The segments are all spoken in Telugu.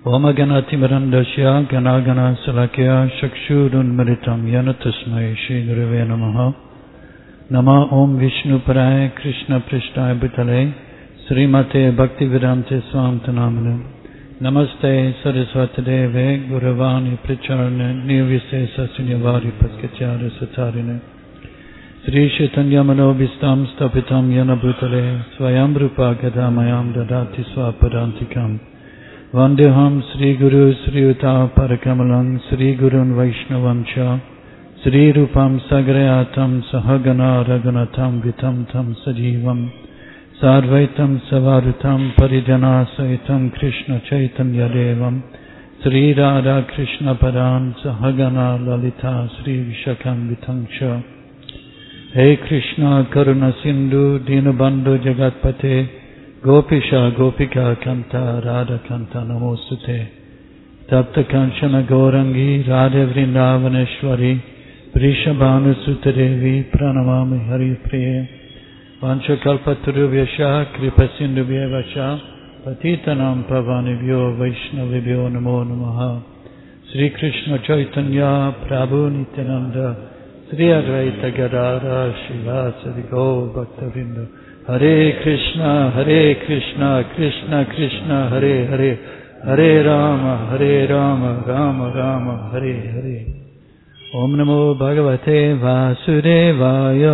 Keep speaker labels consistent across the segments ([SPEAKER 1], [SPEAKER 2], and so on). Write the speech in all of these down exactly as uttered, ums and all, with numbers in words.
[SPEAKER 1] Omaganatimurandasya ganagana salakya chakshurunmritam yana tasmai Shri Gurave Namaha. Nama Om Vishnu Paraya Krishna Prishtaya Bhutale Srimate Bhaktivedanta Swami Namane. Namaste Saraswati Deve Guravani Pracharane Nirvise Sasunyavari Paskachara Satarine Sri Chaitanya Manobhistam Stapitam Yana Bhutale Swayam Rupa Gadamayam Dadati Swapadantikam Vandeham Sri Guru Sri Uta Parakamalam Sri Gurun Vaishnavam Cha Sri Rupam Sagrayatam Sahagana Raghunatam Vitam Tam Sajivam Sarvaitam Savarutam Parijana Saitam Krishna Chaitanya Devam Sri Radha Krishna Padan Sahagana Lalita Sri Vishakam Vitamcha. Hey Krishna Karuna Sindhu Dinabandhu Jagatpate Gopisha Gopika Kanta Radha Kanta Namosute Tapta Kanchana Gaurangi Radha Vrindavaneshwari Vrishabhanu Sutadevi Pranamami Hari Priye Vancha Kalpatarubhyasha Kripa Sindhubhyavasha Patitanam Pavanibhyo Vaishnavibhyo Namo Namaha. Sri Krishna Chaitanya Prabhu Nityananda Sri Advaita Gadara Shivasadi Gaur Bhaktavinda. Hare Krishna Hare Krishna Krishna Krishna Hare Hare Hare Rama Hare Rama Rama Rama Hare Hare. Om Namo Bhagavate Vasudevaya.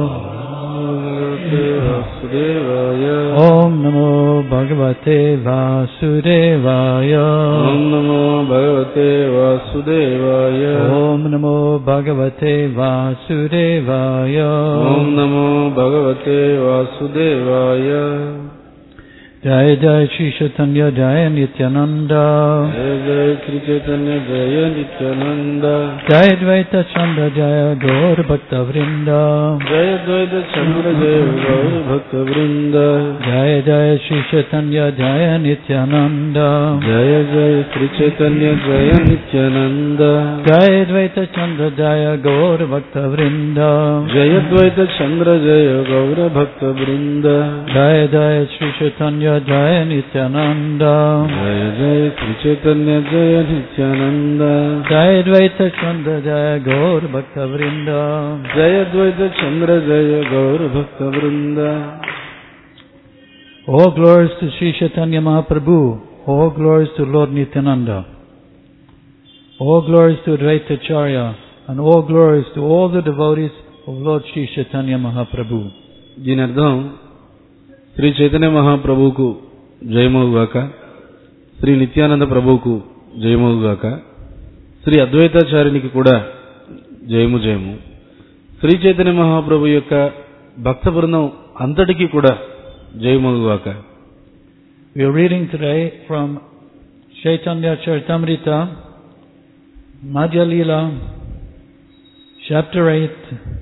[SPEAKER 1] Om Namo Bhagavate Vasudevaya.
[SPEAKER 2] Om Namo Bhagavate Vasudevaya.
[SPEAKER 1] Om Namo Bhagavate Vasudevaya.
[SPEAKER 2] Om Namo Bhagavate Vasudevaya.
[SPEAKER 1] Jai Jai Shri Chaitanya Jai Nityananda.
[SPEAKER 2] Jai Jai Shri Chaitanya Jai Nityananda.
[SPEAKER 1] Jai Dvaita Chandra Jaya Gaur Bhakta Vrinda.
[SPEAKER 2] Jai Dvaita Chandra Jaya Gaur Bhakta Vrinda.
[SPEAKER 1] Jai Jai Shri Chaitanya Jai Nityananda.
[SPEAKER 2] Jai Jai Shri Chaitanya Jai Nityananda.
[SPEAKER 1] Jai Dvaita Chandra Jaya Gaur Bhakta Vrinda.
[SPEAKER 2] Jai Dvaita Chandra Jaya Gaur Bhakta Vrinda.
[SPEAKER 1] Jai Jai Shri Chaitanya Jai Nityananda.
[SPEAKER 2] Jai Jai Shri Chaitanya Jai Nityananda.
[SPEAKER 1] Jai Dvaita Chandra Jaya Gaur Bhakta Vrinda.
[SPEAKER 2] Jai Dvaita Chandra Jaya Gaur Bhakta Vrinda.
[SPEAKER 1] All glories to Sri Chaitanya Mahaprabhu. All glories to Lord Nityananda. All glories to Advaita Acharya. And all glories to all the devotees of Lord Sri Chaitanya Mahaprabhu.
[SPEAKER 2] దీని అర్థం శ్రీ చైతన్య మహాప్రభువుకు జయమోగాక, శ్రీ నిత్యానంద ప్రభువుకు జయమోగాక, శ్రీ అద్వైతాచార్యునికి కూడా జయము జయము, శ్రీ చైతన్య మహాప్రభు యొక్క భక్త బృందం అంతటికీ కూడా జయమోగాక.
[SPEAKER 1] We are reading today from Chaitanya Charitamrita, Madhya Leela, chapter eight,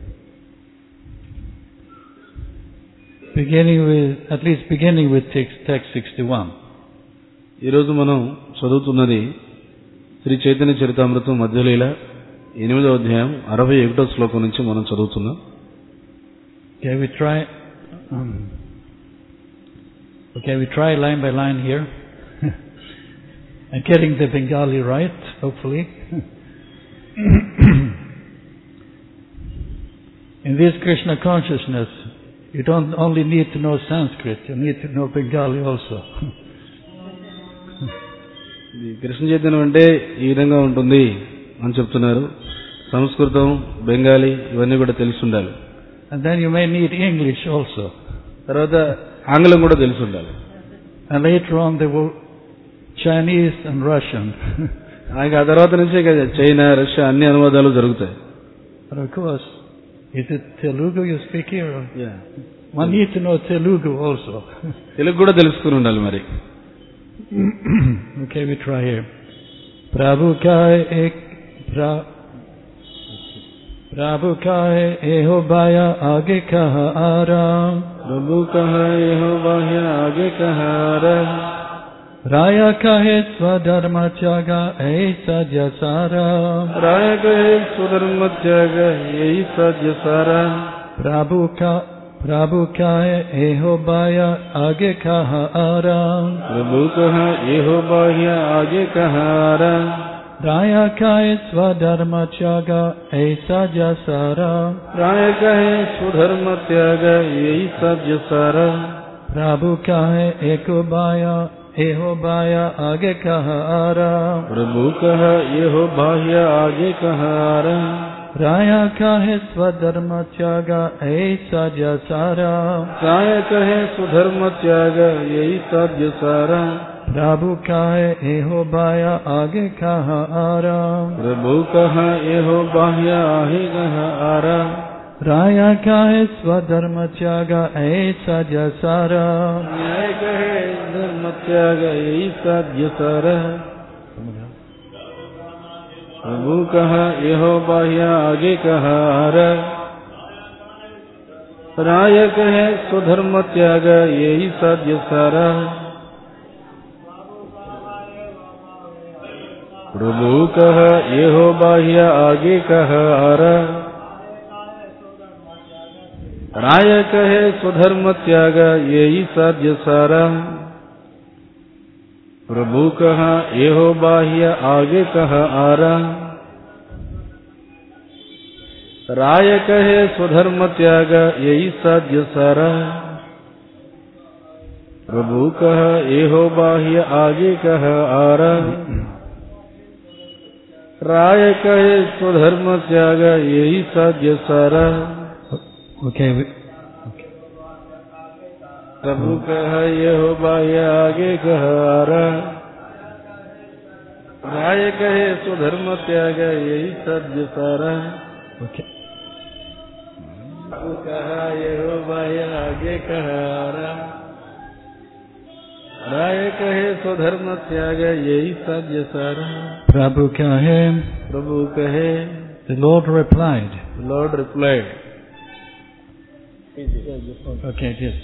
[SPEAKER 1] beginning with, at least beginning with text, text sixty-one.
[SPEAKER 2] ఈరోజు మనం చదువుతున్నది శ్రీ చైతన్య చరితామృతం మధ్యలీల ఎనిమిదవ అధ్యాయం అరవై ఒకటో శ్లోకం నుంచి మనం చదువుతున్నాం.
[SPEAKER 1] Okay, we try. Um, okay, we try line by line here. I'm getting the Bengali right, hopefully. In this Krishna consciousness, you don't only need to know Sanskrit, you need to know Bengali also.
[SPEAKER 2] Krishna చైతన్యం అంటే ఈ విధంగా ఉంటుంది అని చెప్తున్నారు. సంస్కృతం, బెంగాలీ ఇవన్నీ కూడా తెలిసి ఉండాలి.
[SPEAKER 1] And then you may need English also.
[SPEAKER 2] తర్వాత ఆంగ్లం కూడా తెలిసి ఉండాలి.
[SPEAKER 1] And later on there will Chinese and Russian.
[SPEAKER 2] ఆ తర్వాత నుంచే చైనా, రష్యా అన్ని అనువాదాలు జరుగుతాయి.
[SPEAKER 1] But of course, is it Telugu you speak here?
[SPEAKER 2] Yeah.
[SPEAKER 1] One needs to know Telugu also.
[SPEAKER 2] Telugu కూడా తెలుసుకుని ఉండాలి మరి.
[SPEAKER 1] Okay, we try here. Prabhu ka ek pra Prabhu ka eho baya age kaha ara.
[SPEAKER 2] Prabhu ka eho baya age kaha ara.
[SPEAKER 1] Raya kahe swadharma tyaga aisa jasara.
[SPEAKER 2] Raya kahe swadharma tyaga aisa jasara.
[SPEAKER 1] Prabhu ka प्रभु कहे एहो बाह्य आगे कहा आरा
[SPEAKER 2] प्रभु कहा एहो बाह्य आगे कहा आरा
[SPEAKER 1] राया कहे स्वधर्म त्याग ऐसा जसारा
[SPEAKER 2] राय कहे स्वधर्म त्याग यही साध्य सारा
[SPEAKER 1] प्रभु कहे एको बाह्य एहो बाह्य आगे कहा आरा
[SPEAKER 2] प्रभु कहा एहो बाह्य आगे कहा आरा
[SPEAKER 1] राया कहे स्वधर्म त्याग ऐसा जसारा
[SPEAKER 2] राय कहे स्वधर्म त्याग यही साध्य सारा
[SPEAKER 1] प्रभु कहे एहो बाह्य आगे कहा आरा
[SPEAKER 2] प्रभु कहा एहो बाह्य आगे कहा आरा
[SPEAKER 1] राया कहे स्वधर्म त्याग ऐसा जसारा
[SPEAKER 2] न्याय कहे धर्म त्याग यही साध्य सारा प्रभु कहा एहो बाह्य आगे कहा आरा राय कहे स्वधर्म त्याग यही साध्य सारा प्रभु कहा एहो बाह्य आगे कहा आरा राय कहे स्वधर्म त्याग यही साध्य सारा प्रभु कहा एहो बाह्य आगे कहा आरा राय कहे स्वधर्म त्याग यही साध्य सारा प्रभु कहा एहो बाह्य आगे कहा आरा राय कहे स्वधर्म त्याग यही साध्य सारा
[SPEAKER 1] Okay.
[SPEAKER 2] प्रभु कहा एहो बाह्य आगे कहा आरा राय कहे स्वधर्म त्याग यही साध्य सारा
[SPEAKER 1] Okay.
[SPEAKER 2] प्रभु कहा एहो बाह्य आगे कहा आरा राय कहे स्वधर्म त्याग यही साध्य सारा
[SPEAKER 1] Prabhu kahe,
[SPEAKER 2] प्रभु कहे
[SPEAKER 1] the Lord replied.
[SPEAKER 2] Lord replied.
[SPEAKER 1] Okay, yes.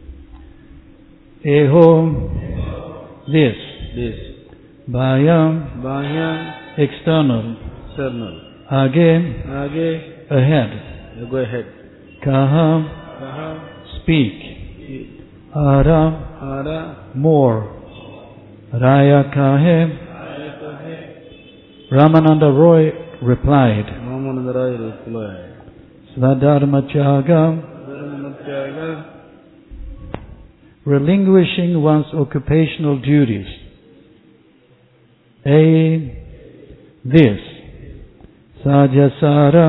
[SPEAKER 1] Eho, this.
[SPEAKER 2] This.
[SPEAKER 1] Bhaya,
[SPEAKER 2] बाह्य
[SPEAKER 1] external.
[SPEAKER 2] external.
[SPEAKER 1] Age,
[SPEAKER 2] आगे
[SPEAKER 1] ahead.
[SPEAKER 2] go ahead.
[SPEAKER 1] Kaha,
[SPEAKER 2] कहा
[SPEAKER 1] speak. Ara,
[SPEAKER 2] आरा
[SPEAKER 1] more. Raya kahe, Ramananda Roy replied.
[SPEAKER 2] Ramananda Roy replied.
[SPEAKER 1] Svadharma Tyaga,
[SPEAKER 2] धर्म त्याग
[SPEAKER 1] relinquishing one's occupational duties. A. This. Sajasara.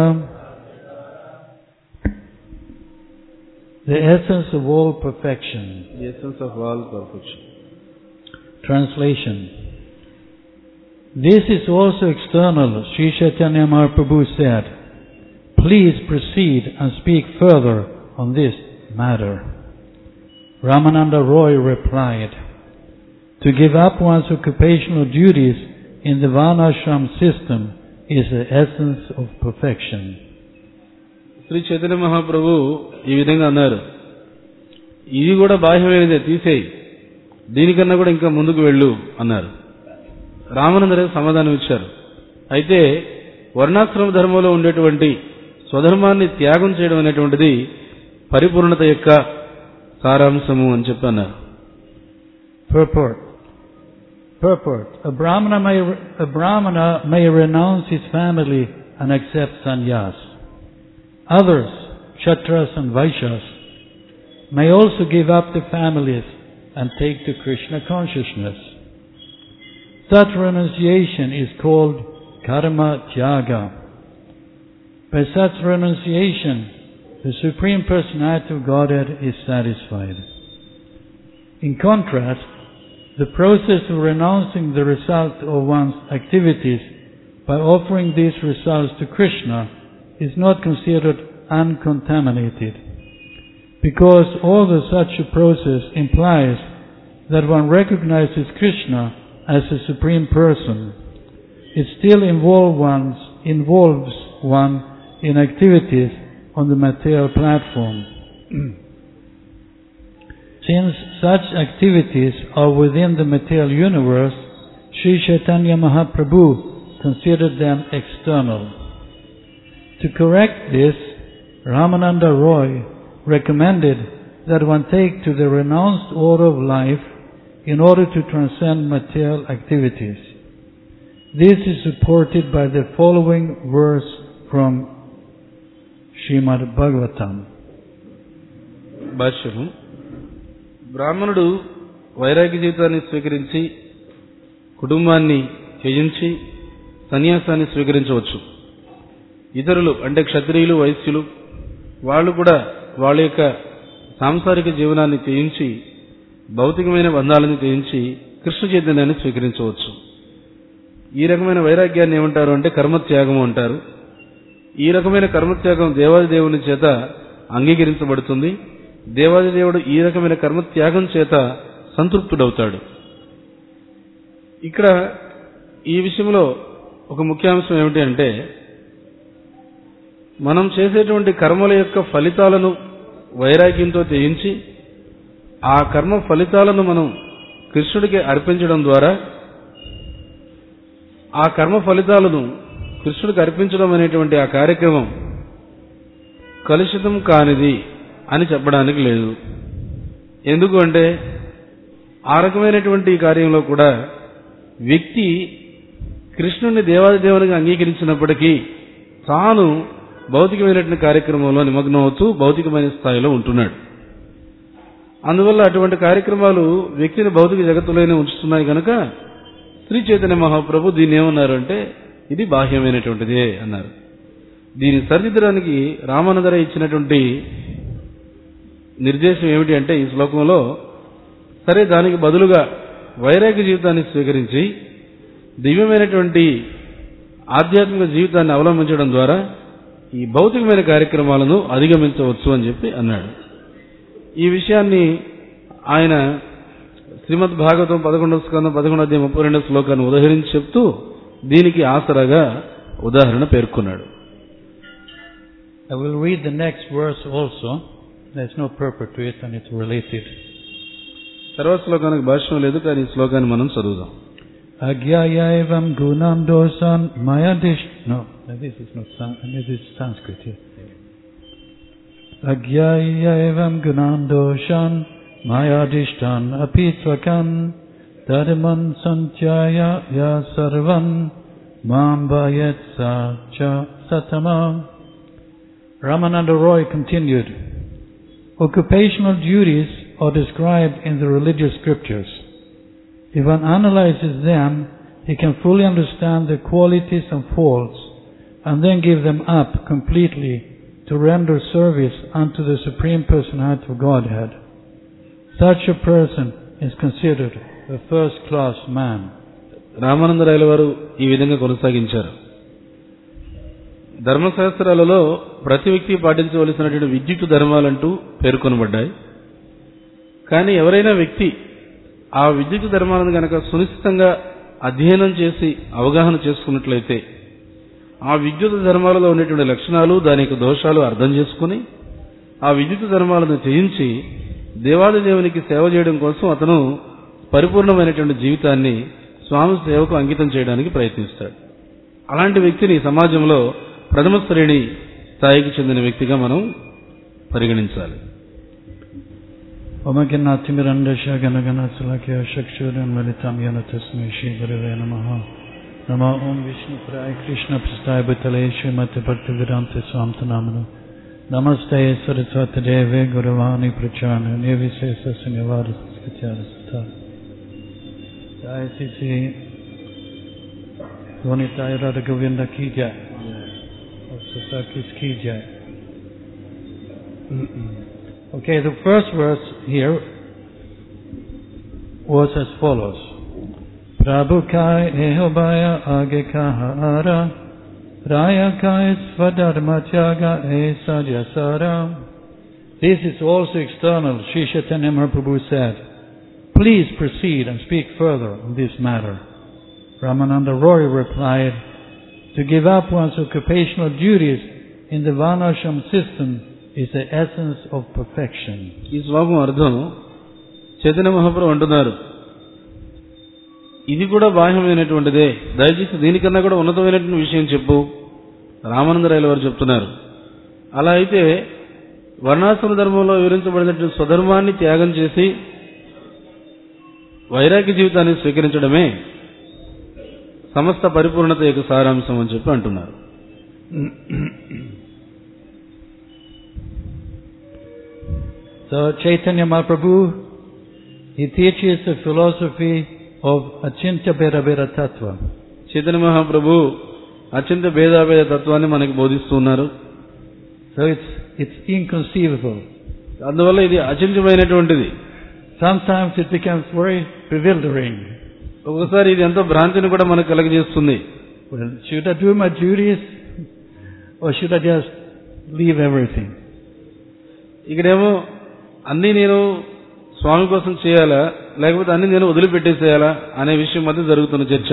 [SPEAKER 1] The essence of all perfection.
[SPEAKER 2] The essence of all perfection.
[SPEAKER 1] Translation. This is also external. Sri Chaitanya Mahaprabhu said, please proceed and speak further on this matter. Ramananda Roy replied, to give up one's occupational duties in the Varnashram system is the essence of perfection.
[SPEAKER 2] Shri Chaitanya Mahaprabhu ఈ విధంగా అన్నారు, ఇది కూడా బాహ్యమైనదే, తీసేయి, దీనికన్నా కూడా ఇంకా ముందుకు వెళ్ళు అన్నారు. రామానందరే సమాధానం ఇచ్చారు, అయితే వర్ణాశ్రమ ధర్మంలో ఉండేటువంటి స్వధర్మాన్ని త్యాగం చేయడం అనేటువంటిది పరిపూర్ణత యొక్క సారాంశము అని చెప్పి అన్నారు.
[SPEAKER 1] Purport. Purport. A Brahmana may, a Brahmana may renounce his family and accept sannyas. Others, Kshatras and Vaishyas, may also give up the families and take to Krishna consciousness. Such renunciation is called karma tyaga. By such renunciation, the Supreme Personality of Godhead is satisfied. In contrast, the process of renouncing the result of one's activities by offering these results to Krishna is not considered uncontaminated, because although such a process implies that one recognizes Krishna as a Supreme Person, it still involve one's, involves one in activities on the material platform. Since such activities are within the material universe, Sri Chaitanya Mahaprabhu considered them external. To correct this, Ramananda Roy recommended that one take to the renounced order of life in order to transcend material activities. This is supported by the following verse from Srimad Bhagavatam.
[SPEAKER 2] భాష్యము. బ్రాహ్మణుడు వైరాగ్య జీవితాన్ని స్వీకరించి కుటుంబాన్ని త్యజించి సన్యాసాన్ని స్వీకరించవచ్చు. ఇతరులు అంటే క్షత్రియులు, వైశ్యులు వాళ్ళు కూడా వాళ్ళ యొక్క సాంసారిక జీవనాన్ని త్యజించి భౌతికమైన బంధాలను త్యజించి కృష్ణ చైతన్యాన్ని స్వీకరించవచ్చు. ఈ రకమైన వైరాగ్యాన్ని ఏమంటారు అంటే కర్మత్యాగము అంటారు. ఈ రకమైన కర్మత్యాగం దేవాది దేవుని చేత అంగీకరించబడుతుంది. దేవాది దేవుడు ఈ రకమైన కర్మత్యాగం చేత సంతృప్తుడవుతాడు. ఇక్కడ ఈ విషయంలో ఒక ముఖ్యాంశం ఏమిటి అంటే మనం చేసేటువంటి కర్మల యొక్క ఫలితాలను వైరాగ్యంతో త్యజించి ఆ కర్మ ఫలితాలను మనం కృష్ణుడికి అర్పించడం ద్వారా ఆ కర్మ ఫలితాలను కృష్ణుడికి అర్పించడం అనేటువంటి ఆ కార్యక్రమం కలుషితం కానిది అని చెప్పడానికి లేదు. ఎందుకు అంటే ఆ రకమైనటువంటి కార్యంలో కూడా వ్యక్తి కృష్ణుడిని దేవాది దేవునిగా అంగీకరించినప్పటికీ తాను భౌతికమైనటువంటి కార్యక్రమంలో నిమగ్నం అవుతూ భౌతికమైన స్థాయిలో ఉంటున్నాడు. అందువల్ల అటువంటి కార్యక్రమాలు వ్యక్తిని భౌతిక జగత్తులోనే ఉంచుతున్నాయి కనుక శ్రీ చైతన్య మహాప్రభు దీన్ని ఏమన్నారు అంటే ఇది బాహ్యమైనటువంటిదే అన్నారు. దీన్ని సరిదిద్దడానికి రామానందర ఇచ్చినటువంటి నిర్దేశం ఏమిటి అంటే ఈ శ్లోకంలో సరే దానికి బదులుగా వైరాగ్య జీవితాన్ని స్వీకరించి దివ్యమైనటువంటి ఆధ్యాత్మిక జీవితాన్ని అవలంబించడం ద్వారా ఈ భౌతికమైన కార్యక్రమాలను అధిగమించవచ్చు అని చెప్పి అన్నాడు. ఈ విషయాన్ని ఆయన శ్రీమద్ భాగవతం పదకొండవ స్కందం పదకొండవ అధ్యాయం ముప్పై రెండవ శ్లోకాన్ని ఉదాహరించి చెప్తూ దీనికి ఆసరాగా ఉదాహరణ పేర్కొన్నాడు.
[SPEAKER 1] I will read the next verse also. There's no purport to it and it's related.
[SPEAKER 2] తర్వాత శ్లోకానికి భాష్యం లేదు కానీ ఈ శ్లోకాన్ని మనం చదువుదాం.
[SPEAKER 1] Agyaya evam gunam dosan mayadish. No, this is not this is Sanskrit here. Agyaya evam gunam dosan mayadishtan apitvakan dharman sanchaya ya sarvan mam bayetsa cha satama. Ramananda Roy continued, occupational duties are described in the religious scriptures. If one analyzes them, he can fully understand their qualities and faults, and then give them up completely to render service unto the Supreme Personality of Godhead. Such a person is considered a first-class man.
[SPEAKER 2] Ramananda రాయల వారు ఈ విధంగా కొనసాగించారు. ధర్మశాస్త్రాలలో ప్రతి వ్యక్తి పాటించవలసినటువంటి విద్యుత్ ధర్మాలంటూ పేర్కొనబడ్డాయి. కానీ ఎవరైనా వ్యక్తి ఆ విద్యుత్ ధర్మాలను గనక సునిశ్చితంగా అధ్యయనం చేసి అవగాహన చేసుకున్నట్లయితే ఆ విద్యుత్ ధర్మాలలో ఉండేటువంటి లక్షణాలు దాని యొక్క దోషాలు అర్థం చేసుకుని ఆ విద్యుత్ ధర్మాలను త్యజించి దేవాది దేవునికి సేవ చేయడం కోసం అతను పరిపూర్ణమైనటువంటి జీవితాన్ని స్వామి సేవకు అంకితం చేయడానికి ప్రయత్నిస్తాడు. అలాంటి వ్యక్తిని సమాజంలో ప్రథమ శ్రేణి స్థాయికి చెందిన వ్యక్తిగా మనం పరిగణించాలి.
[SPEAKER 1] ఓమకిన్నాతిమిరండశ గణగణాత్సలక్య చక్షురున్మిళితం యేన తస్మై శ్రీ గురవే నమః. నమో ఓం విష్ణుప్రాయ కృష్ణ ప్రస్థాయ భూతలే శ్రీమతి భక్తి వేదాంత స్వామి నామను నమస్తే సరస్వతి దేవే గురవాణి ప్రచారణ నిర్విశేష నివార జయ Shri Shri Gonitaయ Radha Govinda ki jai. Sasa kis ki jai. Okay, the first verse here was as follows. Prabhu kai ehobaya age kahara raya kai swadharma tyaga e sadyasara. This is also external. Sri Chaitanya Mahaprabhu said, please proceed and speak further on this matter. Ramananda Roy replied, to give up one's occupational duties in the Varnashram system is the essence of perfection.
[SPEAKER 2] ఈ శ్లోకం అర్థం చైతన్య మహాప్రభు అంటున్నారు, ఇది కూడా బాహ్యమైనటువంటిదే, దయచేసి దీనికన్నా కూడా ఉన్నతమైనటువంటి విషయం చెప్పు. రామానంద రాయల వారు చెప్తున్నారు. అలా అయితే వర్ణాశ్రమ ధర్మంలో వివరించబడినటువంటి స్వధర్మాన్ని త్యాగం చేసి వైరాగ్య జీవితాన్ని స్వీకరించడమే సమస్త పరిపూర్ణత యొక్క సారాంశం అని చెప్పి అంటున్నారు.
[SPEAKER 1] So Chaitanya Mahaprabhu, he teaches the philosophy of Achintya Bheda Bheda Tattva.
[SPEAKER 2] Chaitanya Mahaprabhu అచింత భేదాభేద తత్వాన్ని మనకి బోధిస్తున్నారు.
[SPEAKER 1] So it's it's inconceivable.
[SPEAKER 2] అందువల్ల ఇది అచింత్యమైనటువంటిది.
[SPEAKER 1] Sometimes it becomes very bewildering.
[SPEAKER 2] ఒకసారి ఇది ఎంతో భ్రాంతిని కూడా మనకు కలగజేస్తుంది.
[SPEAKER 1] Well, should I do my duties or should I just leave everything?
[SPEAKER 2] ఇక్కడేమో అన్ని నేను స్వామి కోసం చేయాలా లేకపోతే అన్ని నేను వదిలిపెట్టేసేయాలా అనే విషయం మధ్య జరుగుతున్న చర్చ.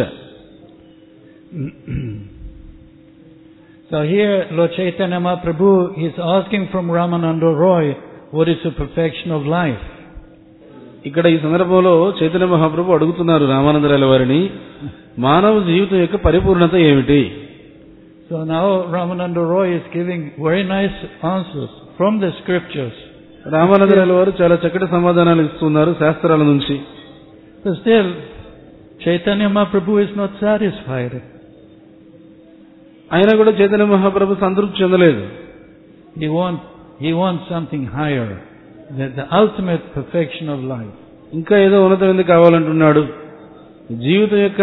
[SPEAKER 1] So here Lord Chaitanya Mahaprabhu is asking from Ramananda Roy what is the perfection of life.
[SPEAKER 2] ఇక్కడ ఈ సందర్భంలో చైతన్య మహాప్రభు అడుగుతున్నారు రామానందరాయల వారిని, మానవ జీవితం యొక్క పరిపూర్ణత ఏమిటి?
[SPEAKER 1] So now Ramananda Roy is giving very nice answers from the scriptures.
[SPEAKER 2] రామానందరాయల వారు చాలా చక్కటి సమాధానాలు ఇస్తున్నారు శాస్త్రాల నుంచి.
[SPEAKER 1] But still Chaitanya Mahaprabhu is not satisfied.
[SPEAKER 2] అయినా కూడా చైతన్య మహాప్రభు సంతృప్తి చెందలేదు.
[SPEAKER 1] He wants he wants something higher, the, the ultimate perfection of life.
[SPEAKER 2] ఇంకా ఏదో ఉన్నతమైనది కావాలంటున్నాడు. జీవితం యొక్క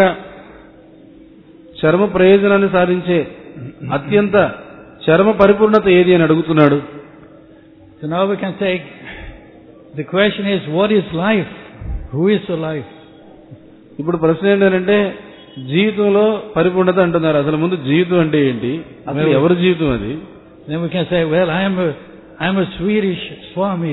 [SPEAKER 2] చర్మ ప్రయోజనాన్ని సాధించే అత్యంత చర్మ పరిపూర్ణత ఏది అని అడుగుతున్నాడు.
[SPEAKER 1] So now we can say the question is, what is life? Who is the life?
[SPEAKER 2] ఇప్పుడు ప్రశ్న ఏంటంటే జీవితంలో పరిపూర్ణత అంటున్నారు. అసలు ముందు జీవితం అంటే ఏంటి, అసలు ఎవరి జీవితం అది?
[SPEAKER 1] Then we can say, well, I am a I am a Swedish Swami.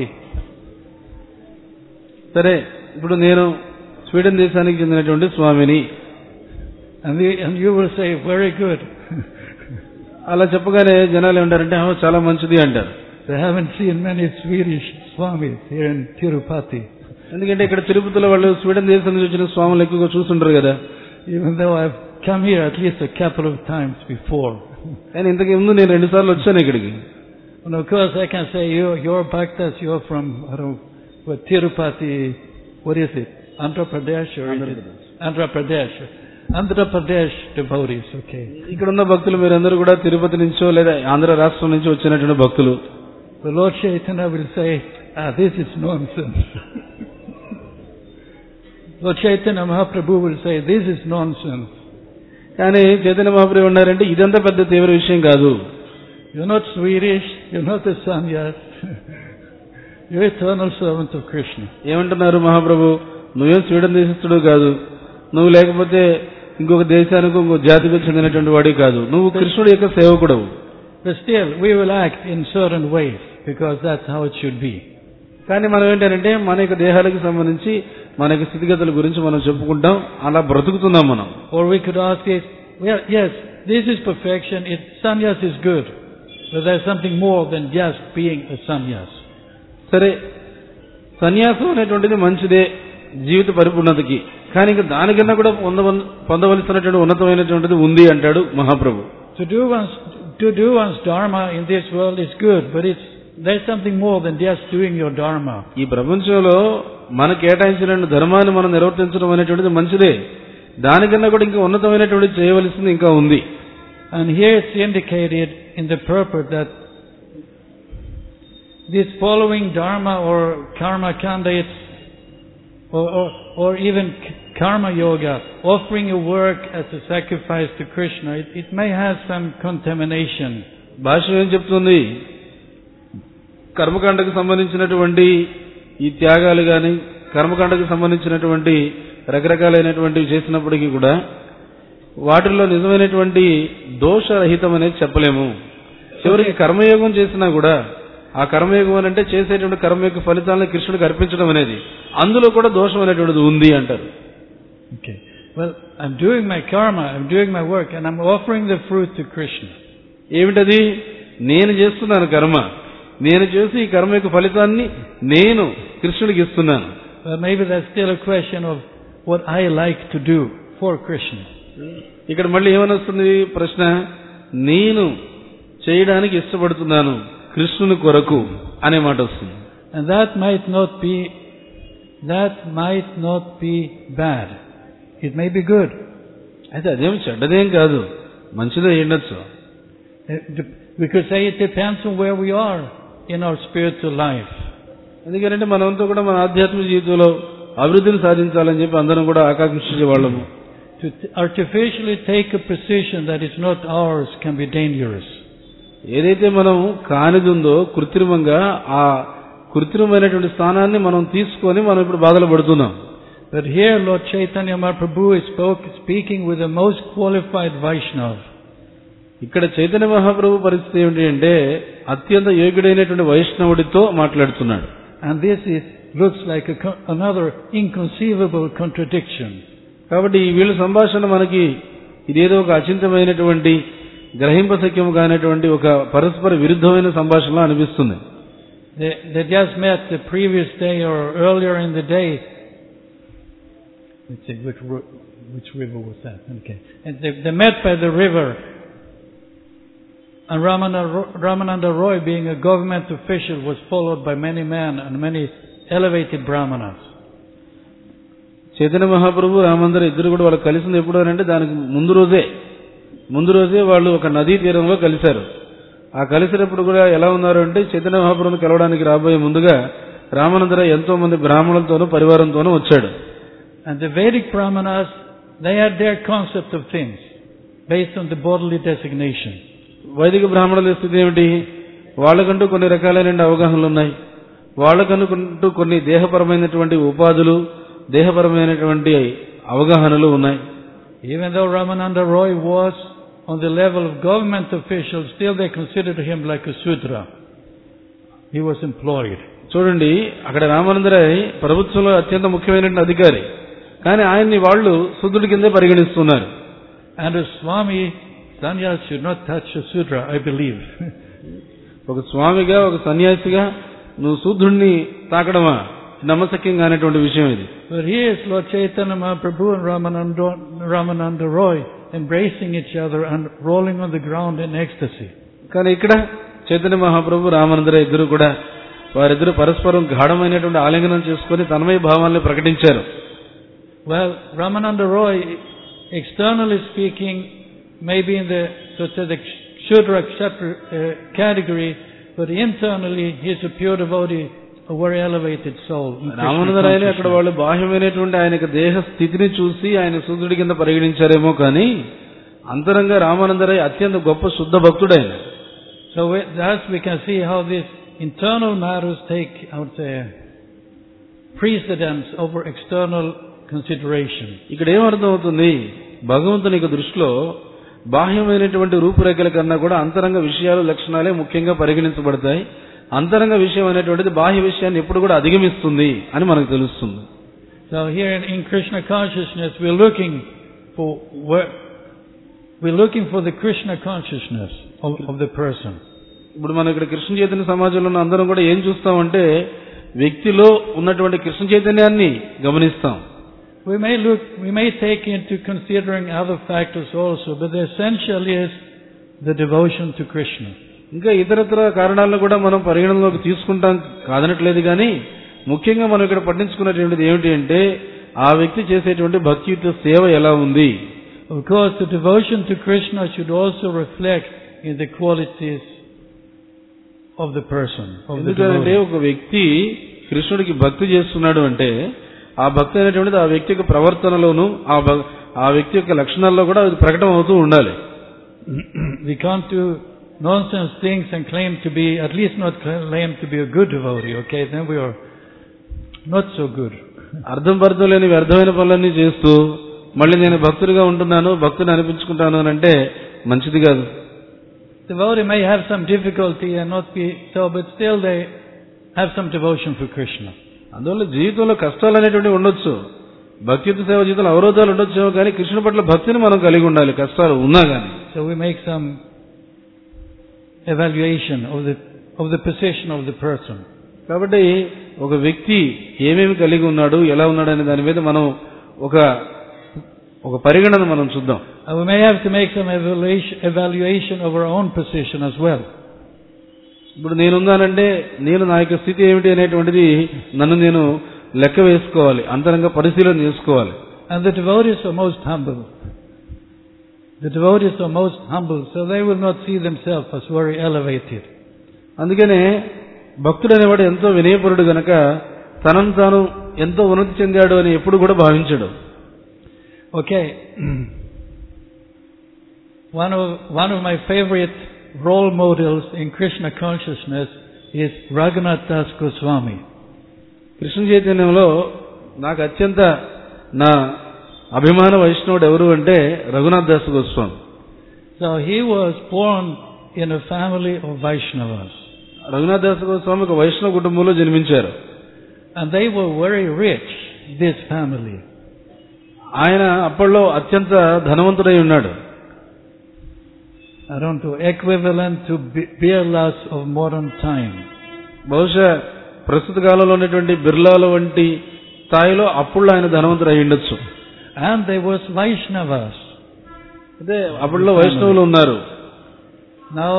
[SPEAKER 2] సరే, ఇప్పుడు నేను స్వీడన్ దేశానికి చెందినటువంటి స్వామిని.
[SPEAKER 1] And, we, and you will say, very good.
[SPEAKER 2] అలా చెప్పగానే జనాలు ఏమంటారంటే చాలా మంచిది అంటారు.
[SPEAKER 1] They haven't seen many Swedish Swamis here in Tirupati.
[SPEAKER 2] ఎందుకంటే ఇక్కడ తిరుపతిలో వాళ్ళు స్వీడన్ దేశం నుంచి వచ్చిన స్వాములు ఎక్కువగా చూస్తుంటారు కదా.
[SPEAKER 1] Even though I've come here at least a couple of times before.
[SPEAKER 2] కానీ ఇంతకు ముందు నేను రెండు సార్లు వచ్చాను ఇక్కడికి.
[SPEAKER 1] And of course I can say, you, you're Bhaktas, you're from, I don't know, what, Tirupati, what is it? Andhra Pradesh or
[SPEAKER 2] Andhra
[SPEAKER 1] is it? Andhra Pradesh. Andhra Pradesh devotees, okay.
[SPEAKER 2] ఇక్కడ ఉన్న భక్తులు మీరందరూ కూడా తిరుపతి నుంచో లేదా ఆంధ్ర రాష్ట్రం నుంచి వచ్చినటువంటి భక్తులు.
[SPEAKER 1] The Lord Chaitanya will say, ah, this is nonsense. Lord Chaitanya Mahaprabhu will say, this is nonsense.
[SPEAKER 2] కానీ చైతన్య మహాప్రభు ఉన్నారంటే ఇదంతా పెద్ద తీవ్ర విషయం కాదు.
[SPEAKER 1] You're not Swedish, you're not a sannyas. You're eternal servant of Krishna.
[SPEAKER 2] ఏమంటున్నారు మహాప్రభు, నువ్వేం స్వీడన్ దేశస్థుడు కాదు, నువ్వు లేకపోతే ఇంకొక దేశానికి ఇంకొక జాతికి చెందినటువంటి వాడి కాదు, నువ్వు కృష్ణుడి యొక్క సేవకుడవు.
[SPEAKER 1] But still, we will act in certain ways because that's how it should be.
[SPEAKER 2] కానీ మనం ఏంటంటే మన యొక్క దేహాలకు సంబంధించి మన యొక్క స్థితిగతుల గురించి మనం చెప్పుకుంటాం, అలా బ్రతుకుతున్నాం మనం.
[SPEAKER 1] Or we could ask it, well, yes, this is perfection, it, sannyas is good, but there's something more than just being a sannyas.
[SPEAKER 2] సరే, సన్యాసం అనేటువంటిది మంచిదే జీవిత పరిపూర్ణతకి, కానీ ఇంకా దానికన్నా కూడా పొందవల్ పొందవలసినటువంటి ఉన్నతమైనటువంటిది ఉంది అంటాడు మహాప్రభు.
[SPEAKER 1] To do one's to do one's dharma in this world is good, but it's there's something more than just doing your dharma.
[SPEAKER 2] ఈ ప్రపంచంలో మన కేటాయించిన ధర్మాన్ని మనం నిర్వర్తించడం అనేటువంటిది మంచిదే, దానికన్నా కూడా ఇంకా ఉన్నతమైనటువంటి చేయవలసింది ఇంకా ఉంది.
[SPEAKER 1] And here it's indicated in the purport that this following dharma or karma kanda, it's or, or or even karma yoga, offering a work as a sacrifice to Krishna, it, it may have some contamination.
[SPEAKER 2] భాష్యం ఏం చెప్తుంది, కర్మకాండకు సంబంధించినటువంటి ఈ త్యాగాలు గాని కర్మకాండకు సంబంధించినటువంటి రకరకాలైనటువంటివి చేసినప్పటికీ కూడా వాటిల్లో నిజమైనటువంటి దోషరహితం అనేది చెప్పలేము. చివరికి కర్మయోగం చేసినా కూడా ఆ కర్మయోగం అంటే చేసేటువంటి కర్మ యొక్క ఫలితాలను కృష్ణుడికి అర్పించడం అనేది, అందులో కూడా దోషం అనేటువంటిది ఉంది అంటారు.
[SPEAKER 1] Okay. Well, I'm doing my karma, I'm doing my work, and I'm offering the fruit to Krishna.
[SPEAKER 2] ఏమిటది? నేను చేస్తున్నాను కర్మ, నేను చేసి ఈ కర్మ యొక్క ఫలితాన్ని నేను కృష్ణుడికి ఇస్తున్నాను.
[SPEAKER 1] Well, maybe that's still a question of what I like to do for Krishna.
[SPEAKER 2] ఇక్కడ మళ్ళీ ఏమని వస్తుంది ప్రశ్న, నేను చేయడానికి ఇష్టపడుతున్నాను కృష్ణుని కొరకు. అనే మాట వస్తుంది.
[SPEAKER 1] And that might not be, that might not be bad. It may be good.
[SPEAKER 2] అయితే అదేం చెడ్డదేం కాదు, మంచిదే ఉండొచ్చు.
[SPEAKER 1] We could say it depends on where we are in our spiritual life.
[SPEAKER 2] ఎందుకంటే మనమంతా కూడా మన ఆధ్యాత్మిక జీవితంలో అభివృద్ధిని సాధించాలని చెప్పి అందరం కూడా ఆకాంక్షించే వాళ్ళము.
[SPEAKER 1] To artificially take a position that is not ours can be dangerous.
[SPEAKER 2] ఏదైతే మనం కానిది ఉందో కృత్రిమంగా ఆ కృత్రిమైనటువంటి స్థానాన్ని మనం తీసుకొని మనం ఇప్పుడు బాధలు పడుతున్నాం.
[SPEAKER 1] But here Lord Chaitanya Mahaprabhu is spoke, speaking with the most qualified Vaishnava.
[SPEAKER 2] ఇక్కడ చైతన్య మహాప్రభు పరిస్థితి ఏమిటి అంటే అత్యంత యోగ్యుడైనటువంటి వైష్ణవుడితో మాట్లాడుతున్నాడు.
[SPEAKER 1] And this is looks like a, another inconceivable contradiction.
[SPEAKER 2] కాబట్టి ఈ వీళ్ళ సంభాషణ మనకి ఇదేదో ఒక అచింతమైనటువంటి గ్రహింపశక్యము కానటువంటి ఒక పరస్పర విరుద్ధమైన సంభాషణలా అనిపిస్తుంది.
[SPEAKER 1] They, they just met the previous day or earlier in the day. Let's see, which, which river was that? Okay. And they, they met by the river. And Ramananda, Ramananda Roy, being a government official, was followed by many men and many elevated brahmanas.
[SPEAKER 2] Chaitanya Mahaprabhu రామందరు ఇద్దరు కూడా వాళ్ళు కలిసింది ఎప్పుడు అంటే దానికి ముందు రోజే ముందు రోజే వాళ్ళు ఒక నదీ తీరంలో కలిశారు. ఆ కలిసినప్పుడు కూడా ఎలా ఉన్నారు అంటే చైతన్య మహాప్రభుని కలవడానికి రాబోయే ముందుగా రామానందర ఎంతో మంది బ్రాహ్మణులతోనూ పరివారంతోనూ వచ్చాడు.
[SPEAKER 1] And the Vedic brahmanas, they had their concept of things based on the bodily designation.
[SPEAKER 2] వైదిక బ్రాహ్మణుల స్థితి ఏమిటి? వాళ్ళకంటూ కొన్ని రకాలైన అవగాహనలు ఉన్నాయి. వాళ్ళకంటూ కొన్ని దేహపరమైనటువంటి ఉపాధులు, దేహపరమైనటువంటి అవగాహనలు ఉన్నాయి.
[SPEAKER 1] Even though Ramananda Roy was on the level of government officials, still they considered him like a Sudra. He was employed.
[SPEAKER 2] చూడండి, అక్కడ రామానందరాయ్ ప్రభుత్వంలో అత్యంత ముఖ్యమైనటువంటి అధికారి, కానీ ఆయన్ని వాళ్ళు శూద్రుడి కిందే పరిగణిస్తున్నారు.
[SPEAKER 1] And a Swami, sannyas should not touch a Sudra, I believe.
[SPEAKER 2] ఒక స్వామిగా, ఒక సన్యాసిగా నువ్వు శూద్రుడిని తాకడమా నమ్మశక్యంగా అనేటువంటి విషయం ఇది.
[SPEAKER 1] But here is Lord Chaitanya Mahaprabhu and Ramananda, Ramananda Roy embracing each other and rolling on the ground in ecstasy.
[SPEAKER 2] కానీ ఇక్కడ చైతన్య మహాప్రభు రామానందరాయ్ ఇద్దరు కూడా వారిద్దరు పరస్పరం గాఢమైనటువంటి ఆలింగనం చేసుకుని తన్మయ భావాలను ప్రకటించారు.
[SPEAKER 1] Well, Ramananda Roy, externally speaking, maybe in the so to the Shudra Kshatriya uh, category, but internally he is a pure devotee, a very elevated soul.
[SPEAKER 2] Ramananda Ray అక్కడ వాళ్ళు బాహ్యమైనటువంటి ఆయనకు దేహ స్థితిని చూసి ఆయన శూద్రుడి కింద పరిగణించారేమో, కానీ అంతరంగా రామానందరాయ్ అత్యంత గొప్ప శుద్ధ భక్తుడైన.
[SPEAKER 1] So thus we can see how these internal matters take, I would say, precedence over external consideration. ఇక్కడ ఏమర్థం అవుతుంది? భగవంతుని దృష్టిలో బాహ్యమైనటువంటి రూపురేఖల కన్నా కూడా అంతరంగ విషయాలు, లక్షణాలే ముఖ్యంగా పరిగణించబడతాయి. అంతరంగ విషయం అనేటువంటిది బాహ్య విషయాన్ని ఎప్పుడు కూడా అధిగమిస్తుంది అని మనకు తెలుస్తుంది. So here in, in Krishna consciousness we're looking for we're looking for the Krishna consciousness of, of the person.
[SPEAKER 2] ఇప్పుడు మనం ఇక్కడ కృష్ణ చైతన్య సమాజంలో ఉన్న అందరం కూడా ఏం చూస్తామంటే వ్యక్తిలో ఉన్నటువంటి కృష్ణ చైతన్యాన్ని గమనిస్తాం.
[SPEAKER 1] We may look, we may take into considering other factors also, but the essential is the devotion to Krishna.
[SPEAKER 2] ఇంకా ఇతరత్ర కారణాలను కూడా మనం పరిగణనలోకి తీసుకుంటాం కాదనట్లేదు, కానీ ముఖ్యంగా మనం ఇక్కడ పట్టించుకున్నటువంటిది ఏమిటి అంటే ఆ వ్యక్తి చేసేటువంటి భక్తియుత సేవ ఎలా ఉంది.
[SPEAKER 1] Of course, the devotion to Krishna should also reflect in the qualities of the person.
[SPEAKER 2] ఎందుకంటే ఒక వ్యక్తి కృష్ణుడికి భక్తి చేస్తున్నాడు అంటే ఆ భక్తి అనేటువంటిది ఆ వ్యక్తి యొక్క ప్రవర్తనలోను ఆ వ్యక్తి యొక్క లక్షణాల్లో కూడా అది ప్రకటన అవుతూ ఉండాలి.
[SPEAKER 1] We can't do nonsense things and claim to be, at least not claim to be a good devotee, okay? Then we are not so good.
[SPEAKER 2] అర్థం పర్థం లేని వ్యర్థమైన పనులన్నీ చేస్తూ మళ్ళీ నేను భక్తుడిగా ఉంటున్నాను, భక్తుని అనిపించుకుంటాను అని అంటే మంచిది కాదు.
[SPEAKER 1] Devotee may have some difficulty and not be so, but still they have some devotion for Krishna.
[SPEAKER 2] అందువల్ల జీవితంలో కష్టాలు అనేటువంటి ఉండొచ్చు, భక్తియుత సేవ జీవితంలో అవరోధాలు ఉండొచ్చు, కానీ కృష్ణుడి పట్ల భక్తిని మనం కలిగి ఉండాలి కష్టాలు ఉన్నా కానీ.
[SPEAKER 1] So we make some evaluation of the of the position of the person.
[SPEAKER 2] కాబట్టి ఒక వ్యక్తి ఏమేమి కలిగి ఉన్నాడు, ఎలా ఉన్నాడు అనే దాని మీద మనం ఒక ఒక పరిగణన మనం చూద్దాం.
[SPEAKER 1] We may have to make some evaluation evaluation of our own position as well.
[SPEAKER 2] ఇప్పుడు నేనున్నానంటే నేను నా యొక్క స్థితి ఏమిటి అనేటువంటిది నన్ను నేను లెక్క వేసుకోవాలి, అంతరంగ పరిశీలన చేసుకోవాలి.
[SPEAKER 1] And the devotees are most humble. The devotees are most humble, so they will not see themselves as very elevated.
[SPEAKER 2] అందుకనే భక్తుడు అనేవాడు ఎంతో వినయపరుడు గనక తనను తాను ఎంతో ఉన్నతి చెందాడు అని ఎప్పుడు కూడా భావించాడు.
[SPEAKER 1] Okay. One of one of my favorite role models in Krishna consciousness is Raghunath Das Goswami.
[SPEAKER 2] Krishna చైతన్యంలో నాకు అత్యంత నా అభిమాన వైష్ణవుడు ఎవరు అంటే Raghunath Das Goswami.
[SPEAKER 1] So he was born in a family of Vaishnavas.
[SPEAKER 2] Raghunath Das Goswami ఒక వైష్ణవ కుటుంబంలో జన్మించారు.
[SPEAKER 1] And they were very rich, this family.
[SPEAKER 2] ఆయన అప్పట్లో అత్యంత ధనవంతుడై ఉన్నాడు.
[SPEAKER 1] I don't know, equivalent to Birlas of modern time.
[SPEAKER 2] బహుశా ప్రస్తుత కాలంలో ఉన్నటువంటి బిర్లాల వంటి స్థాయిలో అప్పుడు ఆయన ధనవంతుడు అయి ఉండొచ్చు.
[SPEAKER 1] And they was Vaishnavas.
[SPEAKER 2] అదే అప్పట్లో వైష్ణవులు ఉన్నారు.
[SPEAKER 1] Now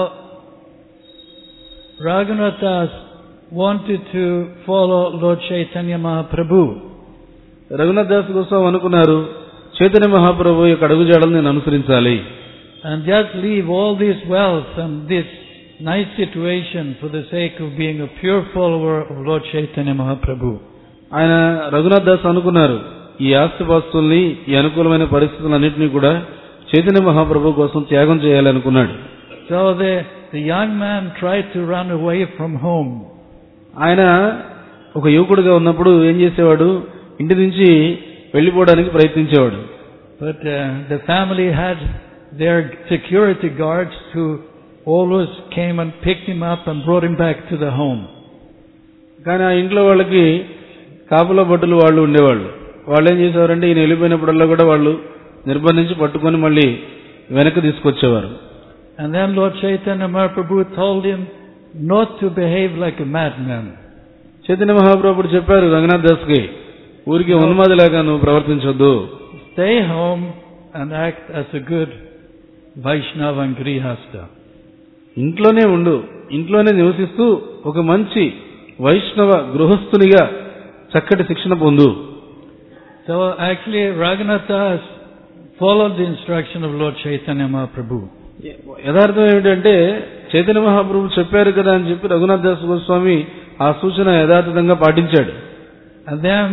[SPEAKER 1] Raghunath Das wanted to follow Lord Chaitanya Mahaprabhu.
[SPEAKER 2] Raghunath Das Goswami అనుకున్నారు, చైతన్య మహాప్రభు యొక్క అడుగుజాడలు నేను అనుసరించాలి.
[SPEAKER 1] And just leave all this wealth and this nice situation for the sake of being a pure follower of Lord Chaitanya Mahaprabhu.
[SPEAKER 2] ఆయన రఘునాథ్ దాస్ అనుకున్నారు, ఈ ఆస్తిపాస్తుల్ని ఈ అనుకూలమైన పరిస్థితులన్నింటినీ కూడా చైతన్య మహాప్రభు కోసం త్యాగం చేయాలనుకున్నాడు.
[SPEAKER 1] So the the young man tried to run away from home.
[SPEAKER 2] ఆయన ఒక యువకుడిగా ఉన్నప్పుడు ఏం చేసేవాడు, ఇంటి నుంచి వెళ్లిపోవడానికి ప్రయత్నించేవాడు.
[SPEAKER 1] But uh, the family had their security guards who always came and picked him up and brought him back to the home.
[SPEAKER 2] కానీ ఆ ఇంట్లో వాళ్ళకి కాపుల భటులు వాళ్ళు ఉండేవాళ్ళు. వాళ్ళు ఏం చేసేవారంటే ఈయన వెళ్ళిపోయినప్పుడల్లా కూడా వాళ్ళు నిర్బంధించి పట్టుకొని మళ్ళీ వెనక్కి తీసుకొచ్చేవారు.
[SPEAKER 1] And then Lord Chaitanya Mahaprabhu told him not to behave like a madman.
[SPEAKER 2] Chaitanya మహాప్రభుడు చెప్పారు రంగనాథ్ దాస్ కి, ఊరికి ఉన్మాదిలాగా నువ్వు ప్రవర్తించొద్దు.
[SPEAKER 1] Stay home and act as a good Vaishnava and Grihastha.
[SPEAKER 2] ఇంట్లోనే ఉండు, ఇంట్లోనే నివసిస్తూ ఒక మంచి వైష్ణవ గృహస్థునిగా చక్కటి శిక్షణ పొందు.
[SPEAKER 1] So actually Raghunath Das followed the instruction of Lord Chaitanya Mahaprabhu.
[SPEAKER 2] యథార్థం ఏమిటంటే చైతన్య మహాప్రభు చెప్పారు కదా అని చెప్పి రఘునాథ్ దాస్ గోస్వామి ఆ సూచన యథార్థంగా పాటించాడు.
[SPEAKER 1] And then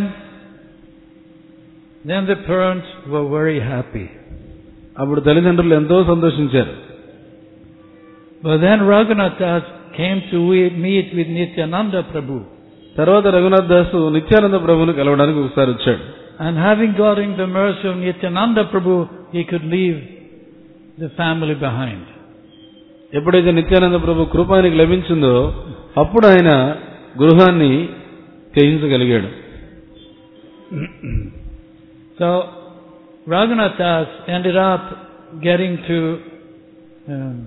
[SPEAKER 1] then the parents were very happy.
[SPEAKER 2] అప్పుడు తల్లిదండ్రులు ఎంతో సంతోషించారు.
[SPEAKER 1] But then Raghunath Das came to meet with Nityananda Prabhu.
[SPEAKER 2] తర్వాత రఘునాథ్ దాస్ నిత్యానంద ప్రభువును కలవడానికి ఒకసారి వచ్చాడు.
[SPEAKER 1] And having gotten the mercy of Nityananda Prabhu, he could leave the family behind.
[SPEAKER 2] ఎప్పుడైతే నిత్యానంద ప్రభు కృప ఆయనకు లభించిందో అప్పుడు ఆయన గృహాన్ని త్యజించగలిగాడు.
[SPEAKER 1] So Raghunath Das ended up getting to um,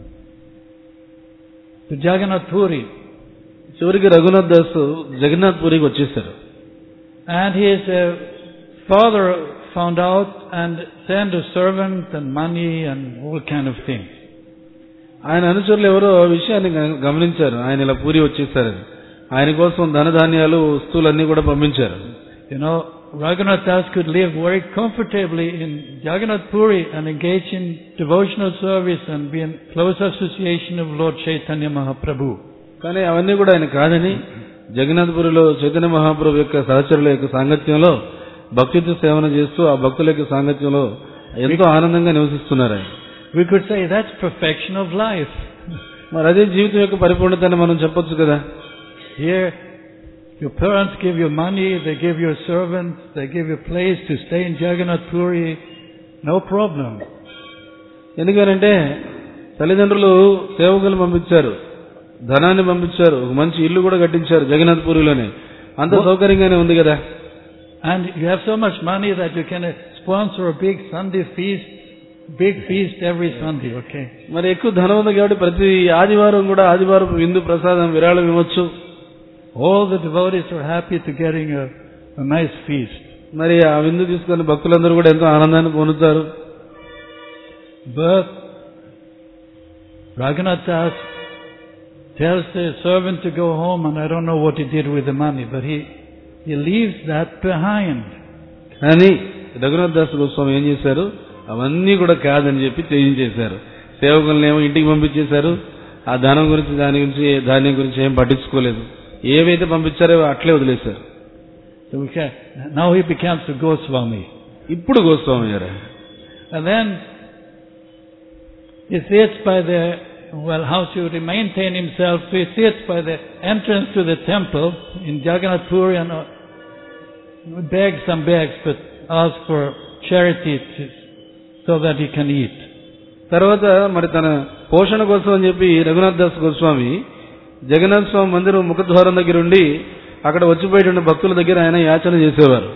[SPEAKER 1] to Jagannath Puri.
[SPEAKER 2] చివరికి రఘునాథ్ దాస్ జగన్నాథ్ పూరికి వచ్చేసారు.
[SPEAKER 1] And his uh, father found out and sent a servant and money and all kind of things.
[SPEAKER 2] ఆయన అనుచరులు ఎవరో విషయాన్ని గమనించారు, ఆయన ఇలా పూరి వచ్చేసారని. ఆయన కోసం ధనధాన్యాలు వస్తువులన్నీ కూడా పంపించారు.
[SPEAKER 1] You know, Raghunath Das could live very comfortably in Jagannath Puri and engage in devotional service and be in close association of Lord Chaitanya Mahaprabhu.
[SPEAKER 2] కానీ అవన్నీ కూడా ఆయన కాదని జగన్నాథపురిలో చైతన్య మహాప్రభు యొక్క సహచరుల యొక్క సాంగత్యంలో భక్తితో సేవన చేస్తూ ఆ భక్తుల యొక్క సాంగత్యంలో ఎంతో ఆనందంగా నివసిస్తున్నారు ఆయన.
[SPEAKER 1] We could say that's perfection of life.
[SPEAKER 2] మరి అదే జీవితం యొక్క పరిపూర్ణతని మనం చెప్పొచ్చు కదా.
[SPEAKER 1] Here your parents give you money, they give you servants, they give you place to stay in Jagannath Puri, no problem.
[SPEAKER 2] ఎందుకనంటే తల్లిదండ్రులు సేవకులు పంపించారు, ధనాన్ని పంపించారు, ఒక మంచి ఇల్లు కూడా కట్టించారు జగన్నాథ్ పూరిలోనే, అంత సౌకర్యంగానే ఉంది కదా.
[SPEAKER 1] And you have so much money that you can sponsor a big Sunday feast, big feast every Sunday, okay?
[SPEAKER 2] మరి ఎక్కువ ధనం ఉంది కాబట్టి ప్రతి ఆదివారం కూడా ఆదివారం విందు ప్రసాదం విరాళం ఇవ్వచ్చు.
[SPEAKER 1] All the devotees are happy to getting a, a nice feast.
[SPEAKER 2] మరి ఆ విందు తీసుకుని భక్తులందరూ కూడా ఎంతో ఆనందాన్ని పొందుతారు.
[SPEAKER 1] But Raghunath Das tells the servant to go home, and I don't know what he did with the money, but he, he leaves that behind.
[SPEAKER 2] కానీ రఘునాథ్ దాస్ గోస్వామి ఏం చేశారు, అవన్నీ కూడా కాదని చెప్పి చేయించేశారు. సేవకులనేమో ఇంటికి పంపించేశారు. ఆ ధనం గురించి దాని గురించి ధాన్యం గురించి ఏం పట్టించుకోలేదు. ఏవైతే పంపించారో అట్లే వదిలేశారు.
[SPEAKER 1] So we can, now he becomes a Goswami.
[SPEAKER 2] ఇప్పుడు గోస్వామి గారు.
[SPEAKER 1] And then he sits by the, well, how should he maintain himself? So he sits by the entrance to the temple in Jagannath Puri and uh, begs and begs, but asks for charity to, so that he can eat.
[SPEAKER 2] తర్వాత మరి తన పోషణ కోసం అని చెప్పి రఘునాథ్ దాస్ గోస్వామి జగన్నాథ స్వామి మందిరం ముఖద్వారం దగ్గర ఉండి అక్కడ వచ్చిపోయేటువంటి భక్తుల దగ్గర ఆయన యాచన చేసేవారు.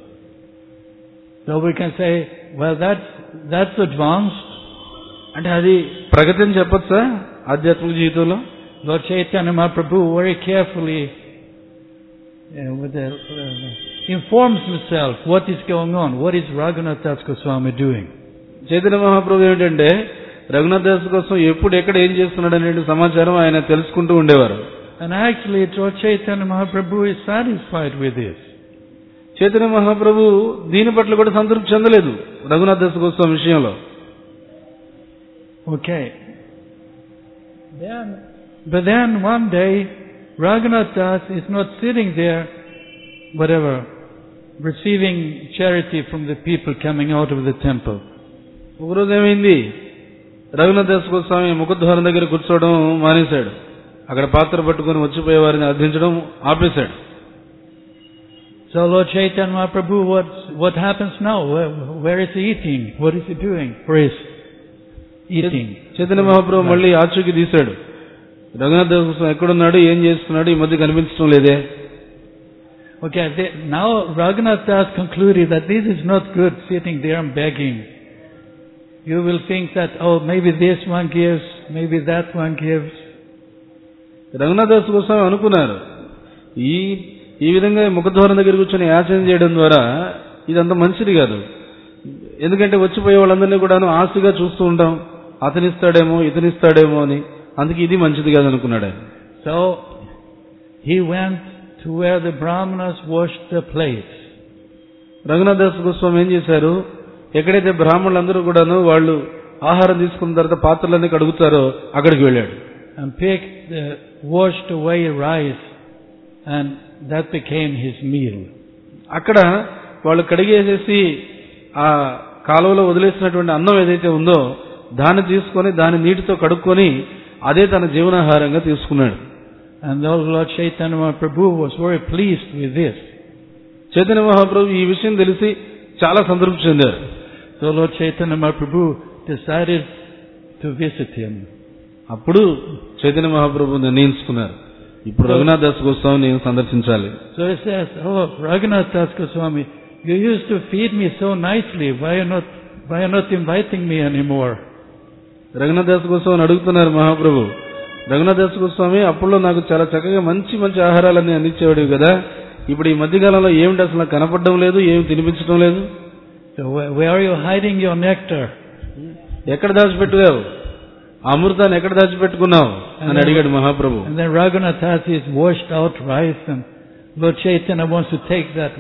[SPEAKER 1] So we can say, well, that's, that's advanced.
[SPEAKER 2] అంటే అది ప్రగతి అని చెప్పొచ్చా ఆధ్యాత్మిక జీవితంలో?
[SPEAKER 1] Lord Chaitanya Mahaprabhu very carefully uh, with the, uh, informs himself what is going on. What is Raghunath Das Goswami doing?
[SPEAKER 2] Chaitanya Mahaprabhu ఏమిటంటే రఘునాథ్ దాస్ కోసం ఎప్పుడు ఎక్కడ ఏం చేస్తున్నాడు అనే సమాచారం ఆయన తెలుసుకుంటూ ఉండేవారు.
[SPEAKER 1] And actually Lord Chaitanya Mahaprabhu is satisfied with this.
[SPEAKER 2] Chaitanya Mahaprabhu దీని పట్ల కూడా సంతృప్తి చెందలేదు రఘునాథ్ దాస్ గోస్వామి విషయంలో.
[SPEAKER 1] Okay. Then, but then one day, Raghunath Das is not sitting there, whatever, receiving charity from the people coming out of the temple.
[SPEAKER 2] ఒకరోజు ఏమైంది, రఘునాథ్ దాస్ గోస్వామి ముఖద్వారం దగ్గర కూర్చోవడం మానేశాడు. అక్కడ పాత్ర పట్టుకుని వచ్చిపోయే వారిని అర్థించడం ఆపేశాడు.
[SPEAKER 1] So Lord Chaitanya Mahaprabhu, what, what happens now? Where, where is he eating? What is he doing for his eating?
[SPEAKER 2] Chaitanya Mahaprabhu మళ్ళీ ఆచూకీ తీశాడు. రఘునాథ్ దాస్ గోస్వామి ఎక్కడున్నాడు, ఏం చేస్తున్నాడు, ఈ మధ్య కనిపించడం లేదే.
[SPEAKER 1] Okay, they, now Raghunath Das concluded that this is not good, sitting there and begging. You will think that, oh, maybe this one gives, maybe that one gives.
[SPEAKER 2] Raghunath Das Goswami అనుకున్నారు, ఈ ఈ విధంగా ముఖద్వారం దగ్గర కూర్చొని యాచన చేయడం ద్వారా ఇదంతా మంచిది కాదు. ఎందుకంటే వచ్చిపోయే వాళ్ళందరినీ కూడా ఆశగా చూస్తూ ఉంటాం, అతనిస్తాడేమో ఇతనిస్తాడేమో అని. అందుకే ఇది మంచిది కాదు అనుకున్నాడు.
[SPEAKER 1] So he went to where the Brahmanas washed the plates.
[SPEAKER 2] Raghunath Das Goswami ఏం చేశారు, ఎక్కడైతే బ్రాహ్మణులందరూ కూడాను వాళ్ళు ఆహారం తీసుకున్న తర్వాత పాత్రలన్నీ కడుగుతారో అక్కడికి వెళ్ళాడు.
[SPEAKER 1] And picked the washed away rice, and that became his meal.
[SPEAKER 2] అక్కడ వాళ్ళు కడిగేసేసి ఆ కాలువలో వదిలేసినటువంటి అన్నం ఏదైతే ఉందో దాన్ని తీసుకొని దాని నీటితో కడుక్కొని అదే తన జీవనాహారంగా తీసుకున్నాడు.
[SPEAKER 1] And Lord Chaitanya Mahaprabhu was very pleased with this.
[SPEAKER 2] Chaitanya Mahaprabhu ఈ విషయం తెలిసి చాలా సంతృప్తి చెందారు.
[SPEAKER 1] So Lord Chaitanya Mahaprabhu decided to visit him.
[SPEAKER 2] అప్పుడు చైతన్య మహాప్రభు నిర్ణయించుకున్నారు, ఇప్పుడు రఘునాథ్ దాస్ గోస్వామి నేను సందర్శించాలి.
[SPEAKER 1] So he says, oh Raghunath Das Goswami, you used to feed me so nicely. Why are not why are not inviting me anymore?
[SPEAKER 2] Raghunath Das గోస్వామిని అడుగుతున్నారు మహాప్రభు, రఘునాథ్ దాస్ గోస్వామి అప్పుల్లో నాకు చాలా చక్కగా మంచి మంచి ఆహారాలన్నీ అందించేవాడు కదా, ఇప్పుడు ఈ మధ్యకాలంలో ఏమిటి అసలు కనపడడం లేదు, ఏమి తినిపించడం లేదు.
[SPEAKER 1] So where are you hiding your nectar?
[SPEAKER 2] ఎక్కడ దాచిపెట్టుగావు, అమృతాన్ని ఎక్కడ దాచిపెట్టుకున్నావు అని అడిగాడు మహాప్రభు.
[SPEAKER 1] And then Raghunath has his washed out rice, and Lord Chaitanya wants to take that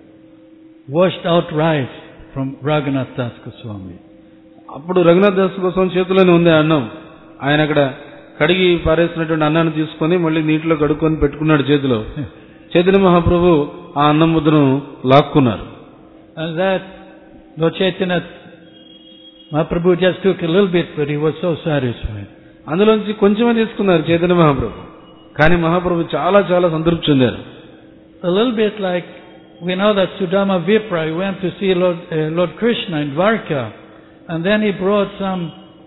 [SPEAKER 1] washed out rice from Raghunath Das Goswami.
[SPEAKER 2] అప్పుడు రఘునాథ్ దాస్ గోస్వామి చేతిలోనే ఉంది అన్నం. ఆయన అక్కడ కడిగి పారేసినటువంటి అన్నాన్ని తీసుకొని మళ్ళీ నీటిలో కడుక్కొని పెట్టుకున్నాడు చేతిలో. చైతన్య మహాప్రభు ఆ అన్నం ముద్దను లాక్కున్నారు.
[SPEAKER 1] And that Lord Chaitanya Mahaprabhu just took a little bit, but he was so satisfied.
[SPEAKER 2] అందులోంచి కొంచెమే తీసుకున్నారు చైతన్య మహాప్రభు, కానీ మహాప్రభు చాలా చాలా సంతృప్తి చెందారు.
[SPEAKER 1] A little bit like we know that Sudama Vipra, he went to see Lord, uh, Lord Krishna in Dwarka, and then he brought some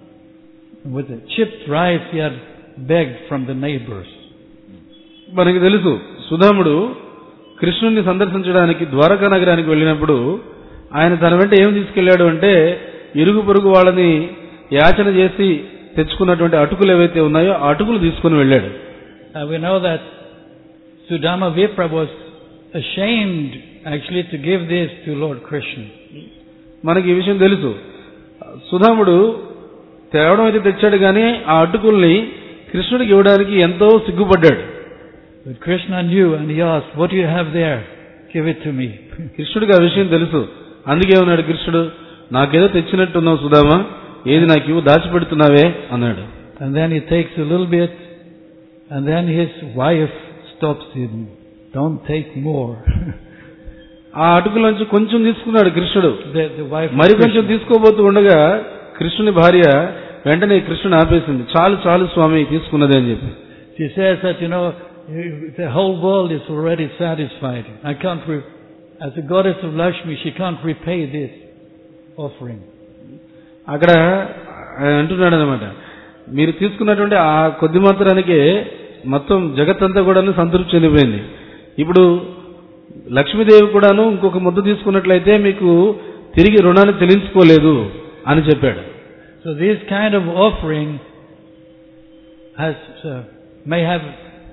[SPEAKER 1] with the chipped rice he had begged from the neighbors.
[SPEAKER 2] మనకి తెలుసు, సుధాముడు కృష్ణుని సందర్శించడానికి ద్వారకా నగరానికి వెళ్ళినప్పుడు ఆయన తన వెంట ఏం తీసుకెళ్లాడు అంటే ఇరుగు పొరుగు వాళ్ళని యాచన చేసి తెచ్చుకున్నటువంటి అటుకులు ఏవైతే ఉన్నాయో ఆ అటుకులు తీసుకుని వెళ్ళాడు.
[SPEAKER 1] Uh, we know that Sudama Vipra was ashamed actually to give this to Lord Krishna.
[SPEAKER 2] మనకి ఈ విషయం తెలుసు, సుధాముడు తేవడం అయితే తెచ్చాడు కానీ ఆ అటుకుల్ని కృష్ణుడికి ఇవ్వడానికి ఎంతో సిగ్గుపడ్డాడు.
[SPEAKER 1] But Krishna knew and he asked, what do you have there? Give it to me.
[SPEAKER 2] కృష్ణుడికి ఆ విషయం తెలుసు. అందుకే ఉన్నాడు కృష్ణుడు, నాకేదో తెచ్చినట్టున్నావు సుధామా, ఏది నాకు ఇవ్వు, దాచిపెడుతున్నావే అన్నాడు.
[SPEAKER 1] And then he takes a little bit and then his wife stops him. Don't take more.
[SPEAKER 2] ఆ అటుకులోంచి కొంచెం తీసుకున్నాడు కృష్ణుడు.
[SPEAKER 1] The, the wife
[SPEAKER 2] మరి కొంచెం తీసుకోబోతూ ఉండగా కృష్ణుని భార్య వెంటనే కృష్ణుని ఆపేసింది. చాలు చాలు స్వామి తీసుకున్నదే అని చెప్పి.
[SPEAKER 1] She says that, you know, the whole world is already satisfied. I can't, re- as a goddess of Lakshmi, she can't repay this offering.
[SPEAKER 2] అక్కడ అంటున్నాడు అనమాట, మీరు తీసుకున్నటువంటి ఆ కొద్ది మాత్రానికే మొత్తం జగత్తంతా కూడా సంతృప్తి చెందిపోయింది. ఇప్పుడు లక్ష్మీదేవి కూడాను ఇంకొక ముద్ద తీసుకున్నట్లయితే మీకు తిరిగి రుణాన్ని చెల్లించుకోలేదు అని చెప్పాడు.
[SPEAKER 1] So this kind of offering has uh, may have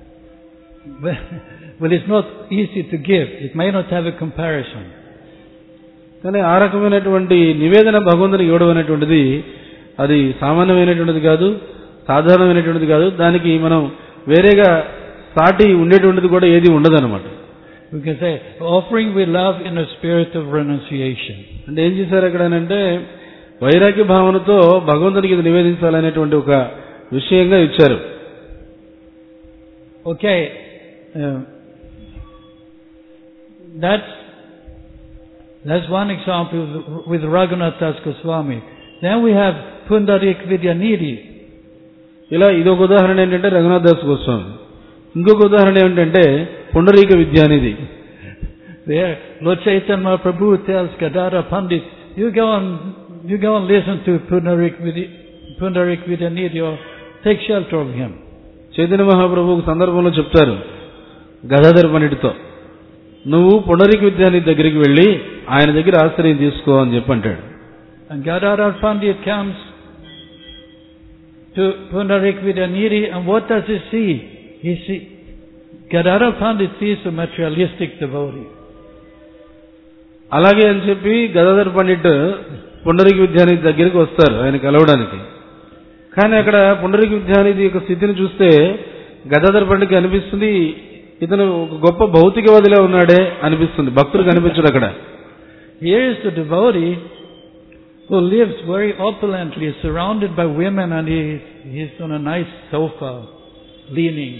[SPEAKER 1] well, it's not easy to give. It may not have a comparison.
[SPEAKER 2] కానీ ఆ రకమైనటువంటి నివేదన భగవంతునికి ఇవ్వడం అనేటువంటిది అది సామాన్యమైనటువంటిది కాదు, సాధారణమైనటువంటిది కాదు. దానికి మనం వేరేగా సాటి ఉండేటువంటిది కూడా ఏది ఉండదన్నమాట.
[SPEAKER 1] We can say offering with love in a spirit of renunciation.
[SPEAKER 2] అంటే ఏం చేశారు అక్కడ అంటే వైరాగ్య భావనతో భగవంతునికి ఇది నివేదించాలనేటువంటి ఒక విషయంగా ఇచ్చారు.
[SPEAKER 1] Okay, uh, that's that's one example with Raghunath Das Goswami. Then we have Pundarik Vidyanidhi.
[SPEAKER 2] ఇలా ఇదొక ఉదాహరణ ఏంటంటే రఘునాథ్ దాస్ గోస్వామి. ఇంకొక ఉదాహరణ ఏంటంటే పుండరీక విద్యానిధి.
[SPEAKER 1] There, Lord Chaitanya Mahaprabhu tells Gadadhar Pandit, you go and you go and listen to Pundarik Vidya, Pundarik Vidyanidhi or take shelter of him.
[SPEAKER 2] Chaitanya Mahaprabhu ఒక సందర్భంలో చెప్తారు గదాధర్ పండితుతో, నువ్వు పుండరీక విద్యానిధి దగ్గరికి వెళ్ళి ఆయన దగ్గర ఆశ్రయం తీసుకో అని చెప్పి అంటాడు.
[SPEAKER 1] And Gadadhar Pandit comes to Pundarik Vidyanidhi, and what does he see? He see Gadadhar Pandit sees a materialistic devotee.
[SPEAKER 2] అలాగే అని చెప్పి గదాధర్ పండిట్ పుండరీక విద్యానిధి దగ్గరికి వస్తారు ఆయన కలవడానికి. కానీ అక్కడ పుండరీక విద్యానిధి యొక్క స్థితిని చూస్తే గదాధర్ పండిట్కి అనిపిస్తుంది ఇతను ఒక గొప్ప భౌతికవాదిలా ఉన్నాడే అనిపిస్తుంది, భక్తుడు కనిపించడు అక్కడ.
[SPEAKER 1] Here is the devotee who lives very opulently, surrounded by women, and he he's on a nice sofa, leaning.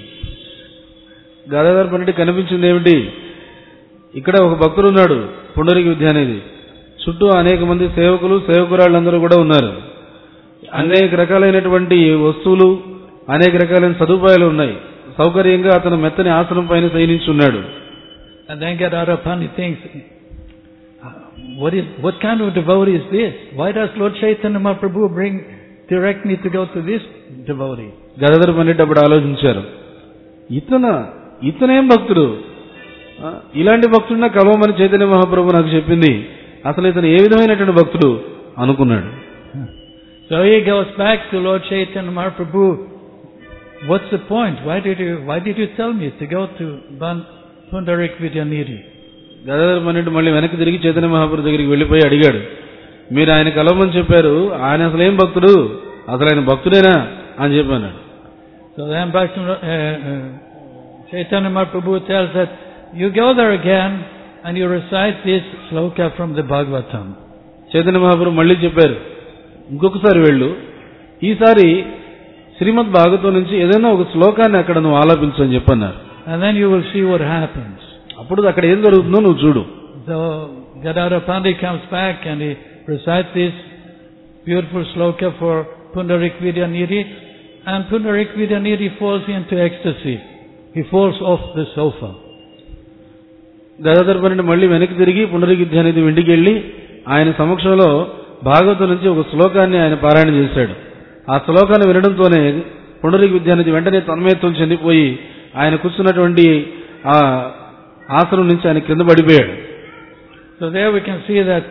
[SPEAKER 2] Gadadhar Pandit కనిపించింది ఏమిటి, ఇక్కడ ఒక భక్తుడు ఉన్నాడు పుండరీక విద్యానిధి, చుట్టూ అనేక మంది సేవకులు సేవకురాళ్ళందరూ కూడా ఉన్నారు, అనేక రకాలైనటువంటి వస్తువులు అనేక రకాలైన సదుపాయాలు ఉన్నాయి, సౌకర్యంగా అతను మెత్తని ఆసనం పైన శయనించున్నాడు.
[SPEAKER 1] And then Gadadhar Pandit thinks, what is what kind of devotee is this? Why does Lord Chaitanya Mahaprabhu bring direct me to go to this devotee?
[SPEAKER 2] Gadadhar Pandit అప్పుడు ఆలోచించారు, ఇతన ఇతనేం భక్తుడు, ఇలాంటి భక్తుడు నాకు కలవమని చైతన్య మహాప్రభు నాకు చెప్పింది, అసలు ఇతను ఏ విధమైనటువంటి భక్తుడు అనుకున్నాడు.
[SPEAKER 1] So he goes back to Lord Chaitanya Mahaprabhu. What's the point? Why did you why did you tell me to go to Pundarik Vidyanidhi?
[SPEAKER 2] Gadadhar Pandit మళ్ళీ వెనక్కి తిరిగి చైతన్య మహాప్రభు దగ్గరికి వెళ్ళిపోయి అడిగాడు, మీరు ఆయన కలవమని చెప్పారు, ఆయన అసలు ఏం భక్తుడు, అసలు ఆయన భక్తుడేనా అని చెప్పాను.
[SPEAKER 1] So then back to uh, uh, Chaitanya Mahaprabhu tells that you go there again and you recite this sloka from the Bhagavatam.
[SPEAKER 2] Chaitanya Mahaprabhu మళ్ళీ చెప్పారు, ఇంకొకసారి వెళ్ళు, ఈసారి శ్రీమద్ భాగవతం నుంచి ఏదైనా ఒక శ్లోకాన్ని అక్కడ నువ్వు ఆలాపించు అని చెప్పన్నారు.
[SPEAKER 1] And then you will see what happens.
[SPEAKER 2] అప్పుడు అక్కడ ఏం జరుగుతుందో నువ్వు చూడు.
[SPEAKER 1] So Gadadhar Pandit comes back and he recites this beautiful sloka for Pundarik Vidyanidhi, and Pundarik Vidyanidhi falls into ecstasy. He falls off the sofa.
[SPEAKER 2] Gadadhar Pandit మళ్ళీ వెనక్కి తిరిగి పుండరీక విద్యానిధి ఇంటికి వెళ్ళి ఆయన సమక్షంలో భాగవతం నుంచి ఒక శ్లోకాన్ని ఆయన పారాయణ చేశాడు. ఆ శ్లోకాన్ని వినడంతోనే పుండరీక విద్యానిధి వెంటనే తన్మయత్వం చెందిపోయి ఆయన కూర్చున్నటువంటి ఆ ఆసనం నుంచి ఆయన కింద పడిపోయాడు.
[SPEAKER 1] So there we can see that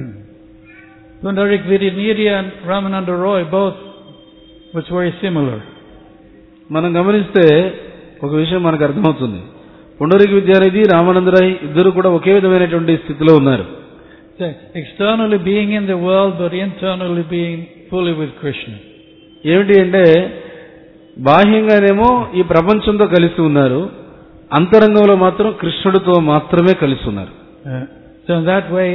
[SPEAKER 1] Pundarik Vidyanidhi and Ramananda Roy both was very similar.
[SPEAKER 2] మనం గమనిస్తే ఒక విషయం మనకు అర్థమవుతుంది, పుండరీక విద్యానిధి రామానంద రాయ్ ఇద్దరు కూడా ఒకే విధమైనటువంటి స్థితిలో ఉన్నారు.
[SPEAKER 1] So, externally being in the world but internally being fully with Krishna.
[SPEAKER 2] ఏమిటి అంటే బాహ్యంగానేమో ఈ ప్రపంచంతో కలిసి ఉన్నారు, అంతరంగంలో మాత్రం కృష్ణుడితో మాత్రమే కలిసి ఉన్నారు.
[SPEAKER 1] Uh, so in that way,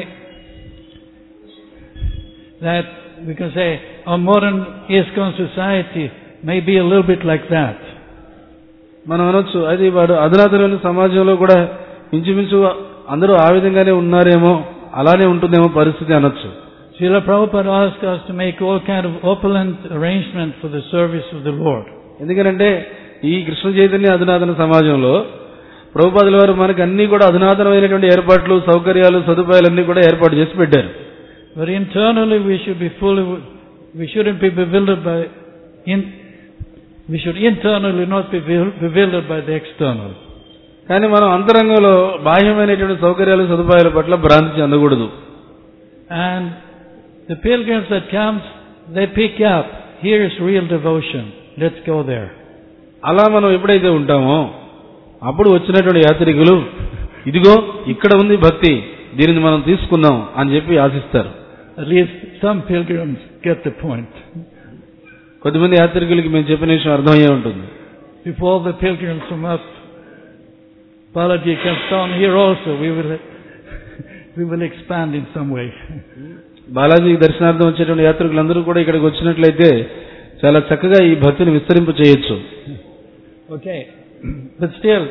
[SPEAKER 1] that we can say our modern ISKCON society may be a little bit like that.
[SPEAKER 2] మనం అనొచ్చు అది వాడు అధునాతనమైన సమాజంలో కూడా ఇంచుమించు అందరూ ఆ విధంగానే ఉన్నారేమో, అలానే ఉంటుందేమో పరిస్థితి అనొచ్చు.
[SPEAKER 1] Srila Prabhupada asked us to make all kind of opulent arrangement for the service of the Lord.
[SPEAKER 2] ఎందుకంటే ఈ కృష్ణ చైతన్య అధునాతన సమాజంలో ప్రభుపాదుల వారు మనకు అన్ని కూడా అధునాతనమైనటువంటి ఏర్పాట్లు, సౌకర్యాలు, సదుపాయాలన్నీ కూడా ఏర్పాటు చేసి పెట్టారు.
[SPEAKER 1] But internally we should be fully, we shouldn't be bewildered by, in, we should internally not be bewildered by the external.
[SPEAKER 2] కానీ మనం అంతరంగంలో బాహ్యమైనటువంటి సౌకర్యాలు, సదుపాయాల పట్ల భ్రాంతి చెందకూడదు.
[SPEAKER 1] And the pilgrims that comes, they pick up, here is real devotion, let's go there.
[SPEAKER 2] అలా మనం ఎప్పుడైతే ఉంటామో అప్పుడు వచ్చినటువంటి యాత్రికులు ఇదిగో ఇక్కడ ఉంది భక్తి, దీనిని మనం తీసుకుందాం అని చెప్పి ఆశిస్తారు.
[SPEAKER 1] At least some pilgrims get the point.
[SPEAKER 2] కొద్దిమంది యాత్రికులకి మేము చెప్పిన విషయం అర్థమయ్యే ఉంటుంది.
[SPEAKER 1] If all the pilgrims from up Balaji comes down here also, we will we will expand in some way.
[SPEAKER 2] Balaji దర్శనార్థం వచ్చేటువంటి యాత్రికులందరూ కూడా ఇక్కడికి వచ్చినట్లయితే చాలా చక్కగా ఈ భక్తిని విస్తరింప చేయొచ్చు.
[SPEAKER 1] Okay, but still,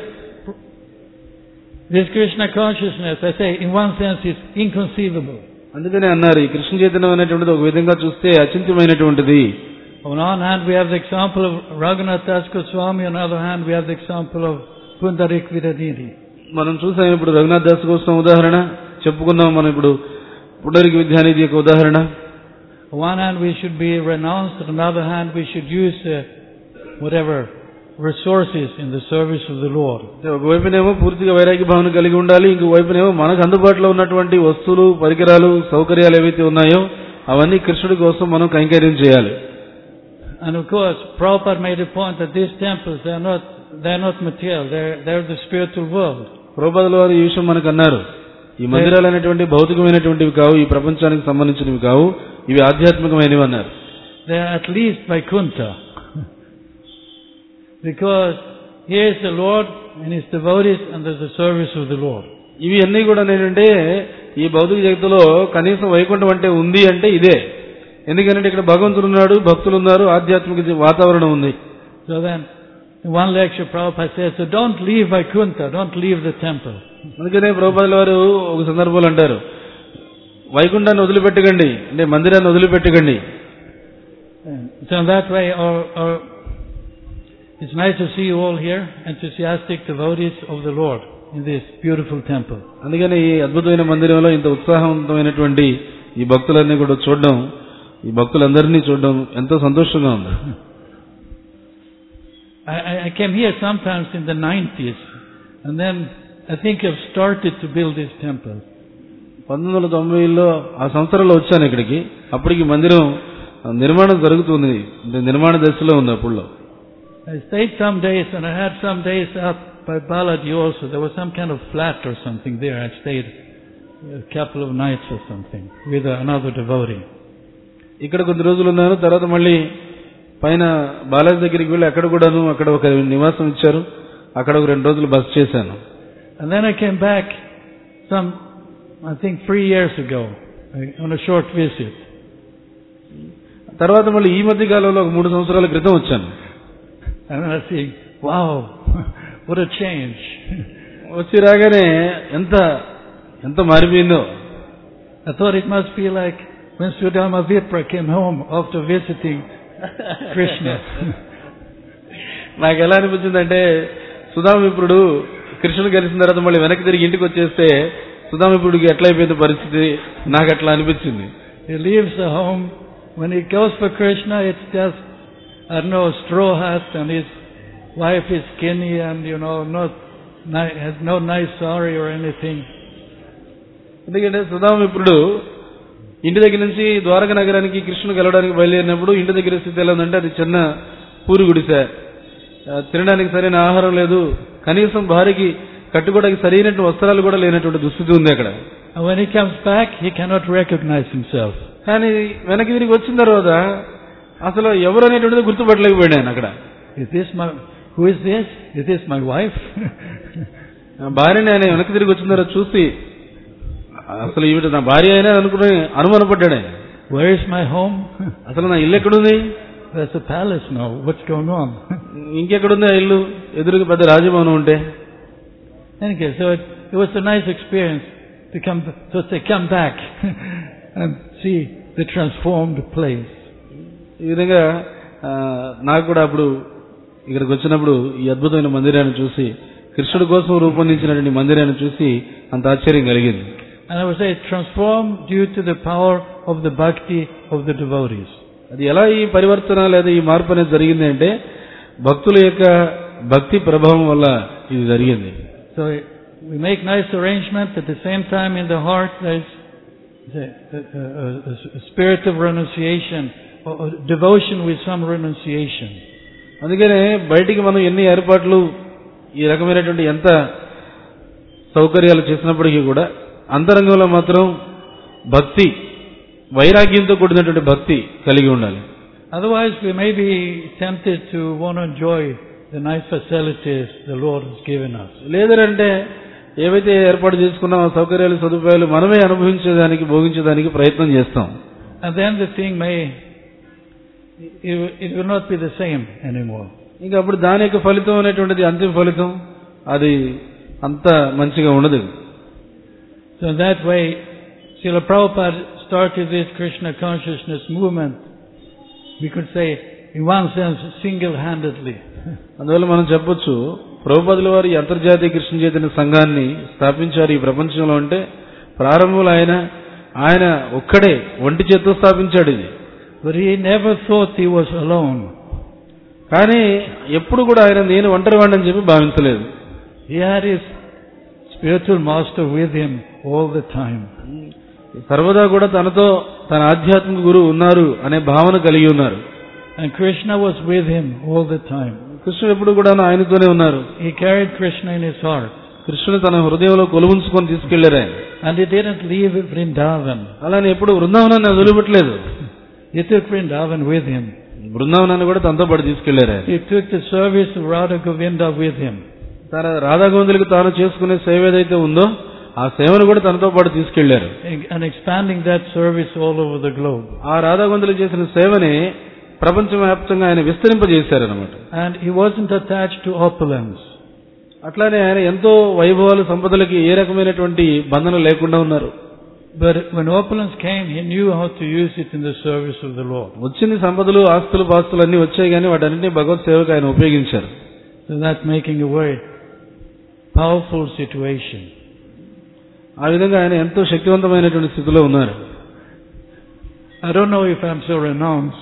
[SPEAKER 1] this Krishna consciousness, I say, in one sense, is inconceivable.
[SPEAKER 2] అందుకనే అన్నారు ఈ కృష్ణ చైతన్యం అనేటువంటిది ఒక విధంగా చూస్తే అచింత్యమైనటువంటిది.
[SPEAKER 1] On one hand, we have the example of Raghunath Das Goswami. On the other hand, we have the example of Pundarik Vidadini.
[SPEAKER 2] మనం చూసాం ఇప్పుడు రఘునాథ్ దాస్ కోసం ఉదాహరణ చెప్పుకున్నాం, మనం ఇప్పుడు పుండరీక విద్యానిధి యొక్క ఉదాహరణ.
[SPEAKER 1] On one hand, we should be renounced. On the other hand, we should use uh, whatever resources in the service of the Lord.
[SPEAKER 2] ఒకవైపునేమో పూర్తిగా వైరాగ్య భావన కలిగి ఉండాలి, ఇంకో వైపునేమో మనకు అందుబాటులో ఉన్నటువంటి వస్తువులు, పరికరాలు, సౌకర్యాలు ఏవైతే ఉన్నాయో అవన్నీ కృష్ణుడి కోసం మనం కైంకర్యం చేయాలి.
[SPEAKER 1] And of course, Prabhupada made a point that these temples, they are not, they are not material, they are they are the spiritual world.
[SPEAKER 2] ప్రభుపాదుల వారు ఈ విషయం మనకు అన్నారు, ఈ మందిరాలు అనేటువంటి భౌతికమైనటువంటివి కావు, ఈ ప్రపంచానికి సంబంధించినవి కావు, ఇవి ఆధ్యాత్మికమైనవి అన్నారు.
[SPEAKER 1] They are at least Vaikuntha. Because here is the Lord and His devotees and there is the service of the Lord.
[SPEAKER 2] ఇవి అన్నీ కూడా ఏంటంటే ఈ భౌతిక జగత్తులో కనీసం వైకుంఠం అంటే ఉంది అంటే ఇదే. ఎందుకంటే ఇక్కడ భగవంతుడు ఉన్నాడు, భక్తులు ఉన్నారు, ఆధ్యాత్మిక వాతావరణం ఉంది.
[SPEAKER 1] So then, in one lecture Prabhupada says, so don't leave Vaikuntha, don't leave the temple.
[SPEAKER 2] అందుకనే ప్రభుపాదుల వారు ఒక సందర్భంలో అంటారు, వైకుంఠాన్ని వదిలిపెట్టకండి, అంటే మందిరాన్ని వదిలిపెట్టకండి.
[SPEAKER 1] So in that way, our, our, it's nice to see you all here, enthusiastic devotees of the Lord in this beautiful temple.
[SPEAKER 2] అందుకని ఈ అద్భుతమైన మందిరంలో ఇంత ఉత్సాహవంతమైనటువంటి ఈ భక్తులన్నీ కూడా చూడడం, ఈ భక్తులందరినీ చూడడం ఎంతో సంతోషంగా ఉంది.
[SPEAKER 1] I, I came here sometimes in the nineties, and then I think I've started to build this temple.
[SPEAKER 2] పంతొమ్మిది వందల తొంభైలో ఆ సంవత్సరంలో వచ్చాను ఇక్కడికి. అప్పటికి మందిరం నిర్మాణం జరుగుతుంది, నిర్మాణ దశలో ఉంది. అప్పుడు
[SPEAKER 1] I stayed some days, and I had some days up by Balaji also. There was some kind of flat or something there. I stayed a couple of nights or something with another devotee.
[SPEAKER 2] ఇక్కడ కొద్ది రోజులు ఉన్నాను, తర్వాత మళ్ళీ పైన బాలాజీ దగ్గరికి వెళ్ళి అక్కడ కూడాను అక్కడ ఒక నివాసం ఇచ్చారు, అక్కడ ఒక రెండు రోజులు బస చేశాను.
[SPEAKER 1] And then I came back some, I think three years ago on a short visit.
[SPEAKER 2] తర్వాత మళ్ళీ ఈ మధ్య కాలంలో ఒక మూడు సంవత్సరాల క్రితం వచ్చాను.
[SPEAKER 1] And I think, wow, what a change.
[SPEAKER 2] వచ్చి రాగానే ఎంత ఎంత మారిపోయిందో.
[SPEAKER 1] I thought it must be like when Sudama Vipra came home after visiting Krishna.
[SPEAKER 2] నాకు ఎలా అనిపించిందంటే సుధామ విప్రుడు కృష్ణుడు కలిసిన తర్వాత మళ్ళీ వెనక్కి తిరిగి ఇంటికి వచ్చేస్తే సుధామ విప్రుడికి ఎట్లా అయిపోయింది పరిస్థితి, నాకు అట్లా అనిపించింది.
[SPEAKER 1] He leaves the home, when he goes for Krishna, it's just, I don't know, a straw hat, and his wife is skinny and, you know, not ni- has no nice sari or anything.
[SPEAKER 2] ఎందుకంటే సుధామ విప్రుడు ఇంటి దగ్గర నుంచి ద్వారక నగరానికి కృష్ణుడు కలవడానికి బయలుదేరినప్పుడు ఇంటి దగ్గర స్థితి ఎలా ఉందంటే అది చిన్న పూరి గుడిసె, తినడానికి సరైన ఆహారం లేదు, కనీసం భార్యకి కట్టుకోవడానికి సరైనటువంటి వస్త్రాలు కూడా లేనటువంటి దుస్థితి ఉంది అక్కడ.
[SPEAKER 1] And when he comes back, he cannot recognize himself.
[SPEAKER 2] కానీ వెనక్కి తిరిగి వచ్చిన తర్వాత అసలు ఎవరు అనేటువంటిది గుర్తుపట్టలేకపోయాడు ఆయన అక్కడ.
[SPEAKER 1] is this my, who is this? Is this my wife?
[SPEAKER 2] భార్యని ఆయన వెనక్కి తిరిగి వచ్చిన తర్వాత చూసి అసలు ఈవిడ నా భార్య అయినా అనుకుని అనుమానపడ్డాడు ఆయన.
[SPEAKER 1] Where is my home?
[SPEAKER 2] అసలు నా ఇల్లు ఎక్కడుంది?
[SPEAKER 1] There's a palace now. What's going on?
[SPEAKER 2] ఇంకెక్కడుంది ఆ ఇల్లు? ఎదురుగా పెద్ద రాజభవనం ఉంటే.
[SPEAKER 1] Okay, so it, it was a nice experience to come, so to come back and see the transformed place.
[SPEAKER 2] ఈ విధంగా నాకు కూడా అప్పుడు ఇక్కడికి వచ్చినప్పుడు ఈ అద్భుతమైన మందిరాన్ని చూసి, కృష్ణుడి కోసం రూపొందించినటువంటి మందిరాన్ని చూసి అంత ఆశ్చర్యం కలిగింది.
[SPEAKER 1] And I would say transformed due to the power of the bhakti of the devotees.
[SPEAKER 2] అది ఎలా ఈ పరివర్తన లేదా ఈ మార్పు అనేది జరిగింది అంటే భక్తుల యొక్క భక్తి ప్రభావం వల్ల ఇది జరిగింది.
[SPEAKER 1] So we make nice arrangements. At the same time, in the heart, there's a, a, a, a spirit of renunciation, or, or devotion with some renunciation.
[SPEAKER 2] అందుకనే బయటికి మనం ఎన్ని ఏర్పాట్లు ఈ రకమైనటువంటి ఎంత సౌకర్యాలు చేసినప్పటికీ కూడా అంతరంగంలో మాత్రం భక్తి, వైరాగ్యంతో కూడినటువంటి భక్తి కలిగి ఉండాలి.
[SPEAKER 1] Otherwise, we may be tempted to want to enjoy the nice facilities the Lord has given us. లేదంటే ఏవైతే ఏర్పాటు చేసుకున్నామో సౌకర్యాలు సదుపాయాలు మనమే అనుభవించేదానికి భోగించేదానికి ప్రయత్నం చేస్తాం. And then the thing may it, it will not be the same anymore.
[SPEAKER 2] ఇంకా అప్పుడు దాని యొక్క ఫలితం అనేటువంటిది అంతిమ ఫలితం అది అంత మంచిగా ఉండదు.
[SPEAKER 1] So in that way, Srila Prabhupada started this Krishna consciousness movement, we could say, in one sense, single-handedly.
[SPEAKER 2] అందువల్ల మనం చెప్పొచ్చు ప్రభుపాదుల వారు ఈ అంతర్జాతీయ కృష్ణ చైతన్య సంఘాన్ని స్థాపించారు ఈ ప్రపంచంలో అంటే ప్రారంభంలో ఆయన ఆయన ఒక్కడే ఒంటి చేత్తో స్థాపించాడు ఇది.
[SPEAKER 1] But he never thought he was alone.
[SPEAKER 2] కానీ ఎప్పుడు కూడా ఆయన నేను ఒంటరి వాడిని చెప్పి భావించలేదు.
[SPEAKER 1] He had his spiritual master with him all the time.
[SPEAKER 2] సర్వదా కూడా తనతో తన ఆధ్యాత్మిక గురువు ఉన్నారు అనే భావన కలిగి ఉన్నారు.
[SPEAKER 1] And Krishna was with him all the time.
[SPEAKER 2] కృష్ణుడు ఎప్పుడు కూడా ఆయనతోనే ఉన్నారు.
[SPEAKER 1] He carried Krishna in his heart.
[SPEAKER 2] కృష్ణుడు తన హృదయంలో కొలువుంచుకొని తీసుకెళ్లారు ఆయన.
[SPEAKER 1] And he didn't leave Vrindavan.
[SPEAKER 2] అలానే ఎప్పుడు బృందావనాన్ని వదిలిపెట్టలేదు.
[SPEAKER 1] He took Vrindavan with him.
[SPEAKER 2] బృందావనాన్ని కూడా తనతో పాటు తీసుకెళ్లారు ఆయన.
[SPEAKER 1] He took the service of Radha Govinda with him.
[SPEAKER 2] తన రాధా గోవిందులకు తాను చేసుకునే సేవ ఏదైతే ఉందో ఆ సేవను కూడా తనతో పాటు తీసుకెళ్లారు.
[SPEAKER 1] And expanding that service all over the globe.
[SPEAKER 2] ఆ రాధా గోవిందులు చేసిన సేవని ప్రపంచవ్యాప్తంగా ఆయన విస్తరింపజేశారన్నమాట.
[SPEAKER 1] And he wasn't attached to opulence.
[SPEAKER 2] అట్లానే ఆయన ఎంతో వైభవాలు సంపదలకి ఏ రకమైనటువంటి బంధన లేకుండా ఉన్నారు.
[SPEAKER 1] But when opulence came, he knew how to use it in the service of the Lord.
[SPEAKER 2] వచ్చింది సంపదలు, ఆస్తులు, పాస్తులు అన్ని వచ్చాయి కానీ వాటన్నిటిని భగవత్ సేవకు ఆయన ఉపయోగించారు.
[SPEAKER 1] So that's making a very powerful situation.
[SPEAKER 2] ఆ విధంగా ఆయన ఎంతో శక్తివంతమైనటువంటి స్థితిలో ఉన్నారు.
[SPEAKER 1] I don't know if I'm so renounced,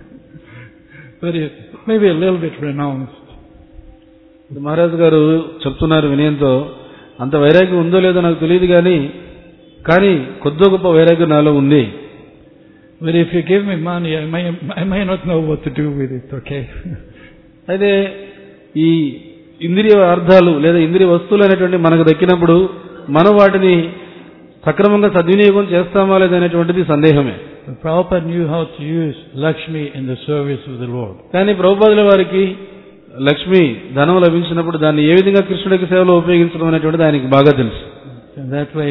[SPEAKER 1] but it, maybe a little bit renounced.
[SPEAKER 2] మహారాజు గారు చెప్తున్నారు వినయంతో, అంత వైరాగ్యం ఉందో లేదో నాకు తెలియదు కానీ కానీ కొద్దో గొప్ప వైరాగ్యం నాలో ఉంది.
[SPEAKER 1] But if you give me money, I may I may not know what to do with it. Okay.
[SPEAKER 2] అయితే ఈ ఇంద్రియ అర్థాలు లేదా ఇంద్రియ వస్తువులు అనేటువంటి మనకు దక్కినప్పుడు మనం వాటిని సక్రమంగా సద్వినియోగం చేస్తామా లేదనేటువంటిది సందేహమే.
[SPEAKER 1] Prabhupada knew how to use Lakshmi in the service of the Lord.
[SPEAKER 2] కానీ ప్రభుపాదుల వారికి లక్ష్మి ధనం లభించినప్పుడు దాన్ని ఏ విధంగా కృష్ణుడికి సేవలో ఉపయోగించడం అనేటువంటిది ఆయనకి బాగా తెలుసు.
[SPEAKER 1] And that way,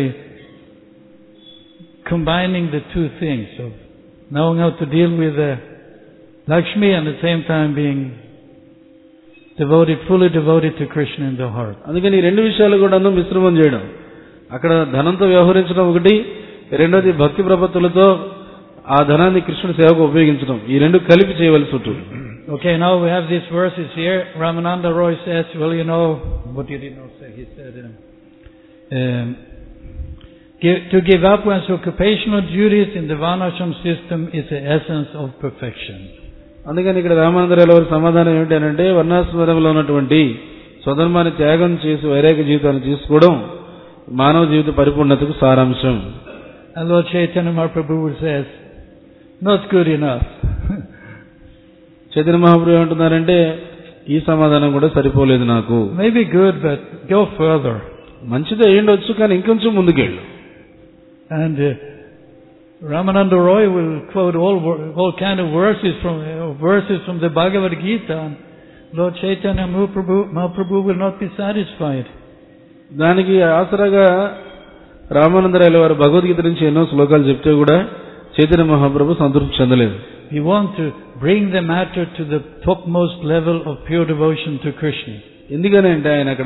[SPEAKER 1] combining the two things of knowing how to deal with the Lakshmi and at the same time being devoted, fully devoted to Krishna in the heart.
[SPEAKER 2] అందుకని ఈ రెండు విషయాలు కూడా మిశ్రమం చేయడం, అక్కడ ధనంతో వ్యవహరించడం ఒకటి, రెండోది భక్తి ప్రపత్తులతో ఆ ధనాన్ని కృష్ణుడి సేవకు ఉపయోగించడం, ఈ రెండు కలిపి చేయవలసి ఉంటుంది.
[SPEAKER 1] Okay, now we have these verses here. Ramananda Roy says, well, you know, what did he not say? He said, um, um, give, to give up one's occupational duties in the Varnashram system is the essence of perfection. అందుకని ఇక్కడ రామానందరావు వారి సమాధానం ఏమిటంటే, వర్ణాశ్రమంలో ఉన్నటువంటి స్వధర్మాన్ని త్యాగం చేసి వైరాగ్య జీవితాన్ని తీసుకోవడం మానవ జీవిత పరిపూర్ణతకు సారాంశం. And Lord Chaitanya Mahaprabhu says, not good enough.
[SPEAKER 2] Chaitanya Mahaprabhu ఏమంటున్నారంటే, ఈ సమాధానం కూడా సరిపోలేదు నాకు.
[SPEAKER 1] Maybe good, but go further.
[SPEAKER 2] మంచిదే అయ్యుండొచ్చు కానీ ఇంకొంచెం ముందుకెళ్ళు.
[SPEAKER 1] And uh, Ramananda Roy will quote all all kind of verses from uh, verses from the Bhagavad Gita. Lord Chaitanya Mahaprabhu, Mahaprabhu will not be satisfied.
[SPEAKER 2] దానికి ఆసరాగా రామానందరాయల వారు భగవద్గీత నుంచి ఎన్నో శ్లోకాలు చెప్తే కూడా చైతన్య మహాప్రభు సంతృప్తి చెందలేదు.
[SPEAKER 1] He wants to bring the matter to the topmost level of pure devotion to Krishna.
[SPEAKER 2] ఎందుకని అంటే ఆయన అక్కడ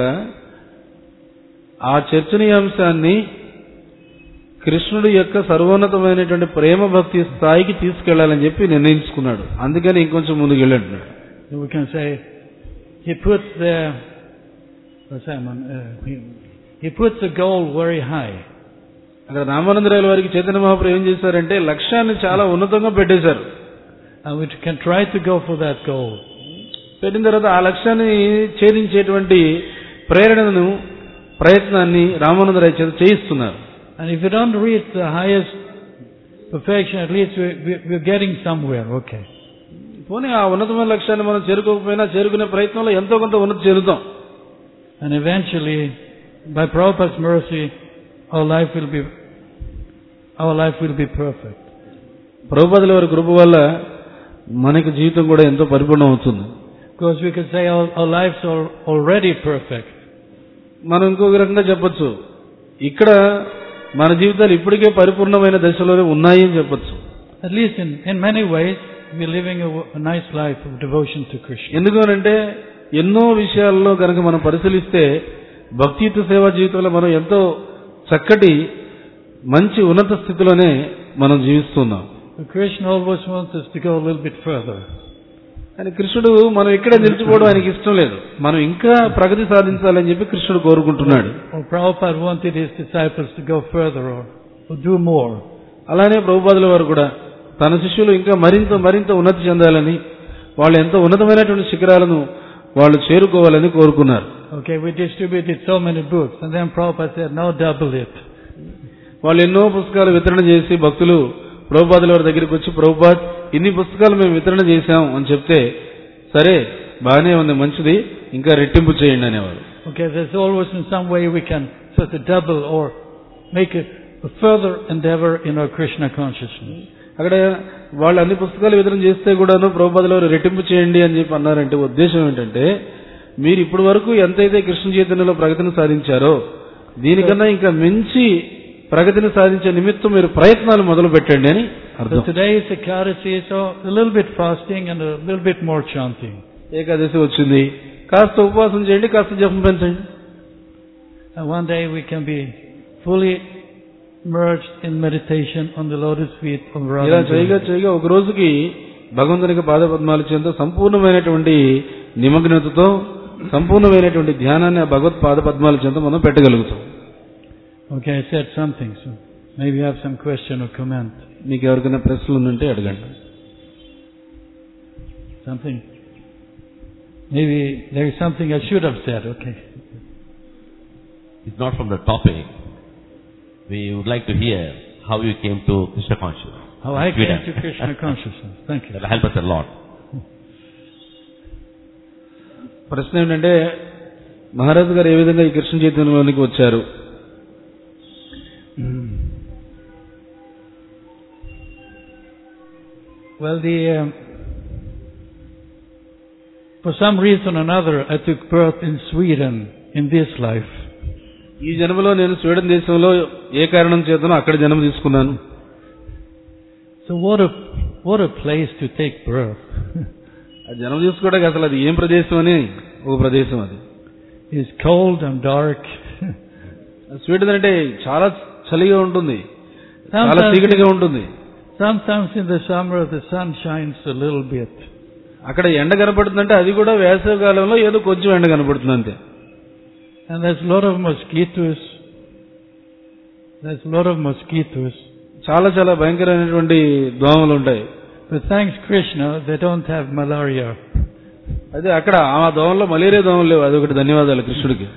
[SPEAKER 2] ఆ చర్చనీయాంశాన్ని కృష్ణుడి యొక్క సర్వోన్నతమైనటువంటి ప్రేమ భక్తి స్థాయికి తీసుకెళ్లాలని చెప్పి నిర్ణయించుకున్నాడు. అందుకని ఇంకొంచెం ముందుకు వెళ్ళంటున్నాడు.
[SPEAKER 1] We can say he puts the Simon, uh, he, he puts the goal very high.
[SPEAKER 2] అక్కడ రామానందరాయల వారికి చైతన్య మహాప్రభు ఏం చేశారంటే లక్ష్యాన్ని చాలా ఉన్నతంగా పెట్టేశారు.
[SPEAKER 1] And we can try to go for that goal.
[SPEAKER 2] పెట్టిన తర్వాత ఆ లక్ష్యాన్ని ఛేదించేటువంటి ప్రేరణను ప్రయత్నాన్ని రామానందరాయ చేత చేయిస్తున్నారు.
[SPEAKER 1] And if you don't reach the highest perfection, at least we, we, we're getting somewhere, okay.
[SPEAKER 2] పోనీ ఆ ఉన్నతమైన లక్ష్యాన్ని మనం చేరుకోకపోయినా చేరుకునే ప్రయత్నంలో ఎంతో కొంత ఉన్నతి చెందుతాం.
[SPEAKER 1] And eventually, by Prabhupada's mercy, our life will be our life will be perfect.
[SPEAKER 2] ప్రభుపాదుల వారి కృప వల్ల మనకి జీవితం కూడా ఎంతో పరిపూర్ణం అవుతుంది.
[SPEAKER 1] Because we could say our, our lives are already perfect.
[SPEAKER 2] మనం ఇంకొక రకంగా చెప్పొచ్చు, ఇక్కడ మన జీవితాలు ఇప్పటికే పరిపూర్ణమైన దశలోనే ఉన్నాయి అని చెప్పొచ్చు.
[SPEAKER 1] At least in in many ways, we're living a, a nice life of devotion to Krishna.
[SPEAKER 2] ఎందుకనంటే ఎన్నో విషయాల్లో కనుక మనం పరిశీలిస్తే భక్తియుత సేవా జీవితంలో మనం ఎంతో చక్కటి మంచి ఉన్నత స్థితిలోనే మనం జీవిస్తున్నాం.
[SPEAKER 1] Krishna always wants us to go a little bit further.
[SPEAKER 2] కానీ కృష్ణుడు మనం ఇక్కడే నిలిచిపోవడం ఆయనకి ఇష్టం లేదు. మనం ఇంకా ప్రగతి సాధించాలని చెప్పి కృష్ణుడు కోరుకుంటున్నాడు.
[SPEAKER 1] Or Prabhupada wanted his disciples to go further or, or do more.
[SPEAKER 2] అలానే ప్రభుపాదుల వారు కూడా తన శిష్యులు ఇంకా మరింత మరింత ఉన్నతి చెందాలని, వాళ్ళు ఎంతో ఉన్నతమైనటువంటి శిఖరాలను వాళ్ళు చేరుకోవాలని కోరుకున్నారు.
[SPEAKER 1] Okay, we distributed so many books, and then Prabhupada said, "Now double it."
[SPEAKER 2] వాళ్ళు ఎన్నో పుస్తకాలు వితరణ చేసి భక్తులు ప్రభుపాదుల వారి దగ్గరికి వచ్చి, ప్రభుపాద్ ఇన్ని పుస్తకాలు మేము వితరణ చేశాం అని చెప్తే, సరే బాగానే ఉంది, మంచిది, ఇంకా రెట్టింపు చేయండి అనేవారు.
[SPEAKER 1] Okay, there's always in some way we can sort of double or make a, a further endeavor in our Krishna consciousness.
[SPEAKER 2] అక్కడ వాళ్ళు అన్ని పుస్తకాలు వితరణ చేస్తే కూడాను ప్రభుపాదుల వారు రెట్టింపు చేయండి అని చెప్పి అన్నారంటే ఉద్దేశం ఏంటంటే, మీరు ఇప్పటి వరకు ఎంతైతే కృష్ణ చైతన్యంలో ప్రగతిని సాధించారో దీనికన్నా ఇంకా మించి ప్రగతిని సాధించే నిమిత్తం మీరు ప్రయత్నాలు మొదలు పెట్టండి అని అర్థం.
[SPEAKER 1] So today is Ekadasi, so a little bit fasting and a little bit more chanting.
[SPEAKER 2] Ekadashi వచ్చింది, కాస్త ఉపవాసం చేయండి, కాస్త జపం పెంచండి.
[SPEAKER 1] And one day we can be fully merged in meditation on the lotus feet of Radha.
[SPEAKER 2] ఇలా చేయగా చేయగా ఒక రోజుకి భగవంతునికి పాదపద్మాల చెంత సంపూర్ణమైనటువంటి నిమగ్నతతో సంపూర్ణమైనటువంటి ధ్యానాన్ని ఆ భగవత్ పాదపద్మాల చెంత మనం పెట్టగలుగుతాం.
[SPEAKER 1] Okay, I said something, so maybe you have some question or comment.
[SPEAKER 2] మీకు ఎవరికైనా ప్రశ్నలు ఉంటే అడగండి.
[SPEAKER 1] Something? Maybe there is something I should have said, okay.
[SPEAKER 3] It's not from the topic. We would like to hear how you came to Krishna consciousness.
[SPEAKER 1] How I came to Krishna consciousness. Thank you.
[SPEAKER 3] That will help us a lot.
[SPEAKER 2] ప్రశ్న ఏంటంటే, మహారాజు గారు ఏ విధంగా ఈ కృష్ణ చైతన్యంలోనికి వచ్చారు?
[SPEAKER 1] Well, the um, for some reason or another, I took birth in Sweden in this life.
[SPEAKER 2] ఈ జన్మలో నేను స్వీడన్ దేశంలో ఏ కారణం చేతనో అక్కడ జన్మ తీసుకున్నాను.
[SPEAKER 1] So what a what a place to take birth.
[SPEAKER 2] ఆ జన్మ తీసుకోవడానికి అసలు అది ఏం ప్రదేశం అని ఒక ప్రదేశం అది.
[SPEAKER 1] It's cold and dark.
[SPEAKER 2] Sweden అంటే చాలా చలిగా ఉంటుంది, చాలా చీకటిగా ఉంటుంది.
[SPEAKER 1] Sometimes in the summer the sun shines a little bit.
[SPEAKER 2] అక్కడ ఎండ కనపడుతుందంటే అది కూడా వేసవి కాలంలో ఏదో కొంచెం ఎండ కనపడుతుంది అంతే.
[SPEAKER 1] And there's a lot of mosquitoes. There's a lot of mosquitoes.
[SPEAKER 2] చాలా చాలా భయంకరమైనటువంటి దోమలు ఉంటాయి.
[SPEAKER 1] But thanks Krishna, they don't have malaria.
[SPEAKER 2] అదే అక్కడ ఆ దోమల్లో మలేరియా దోమలు లేవు. అది ఒకటి ధన్యవాదాలు కృష్ణుడికి.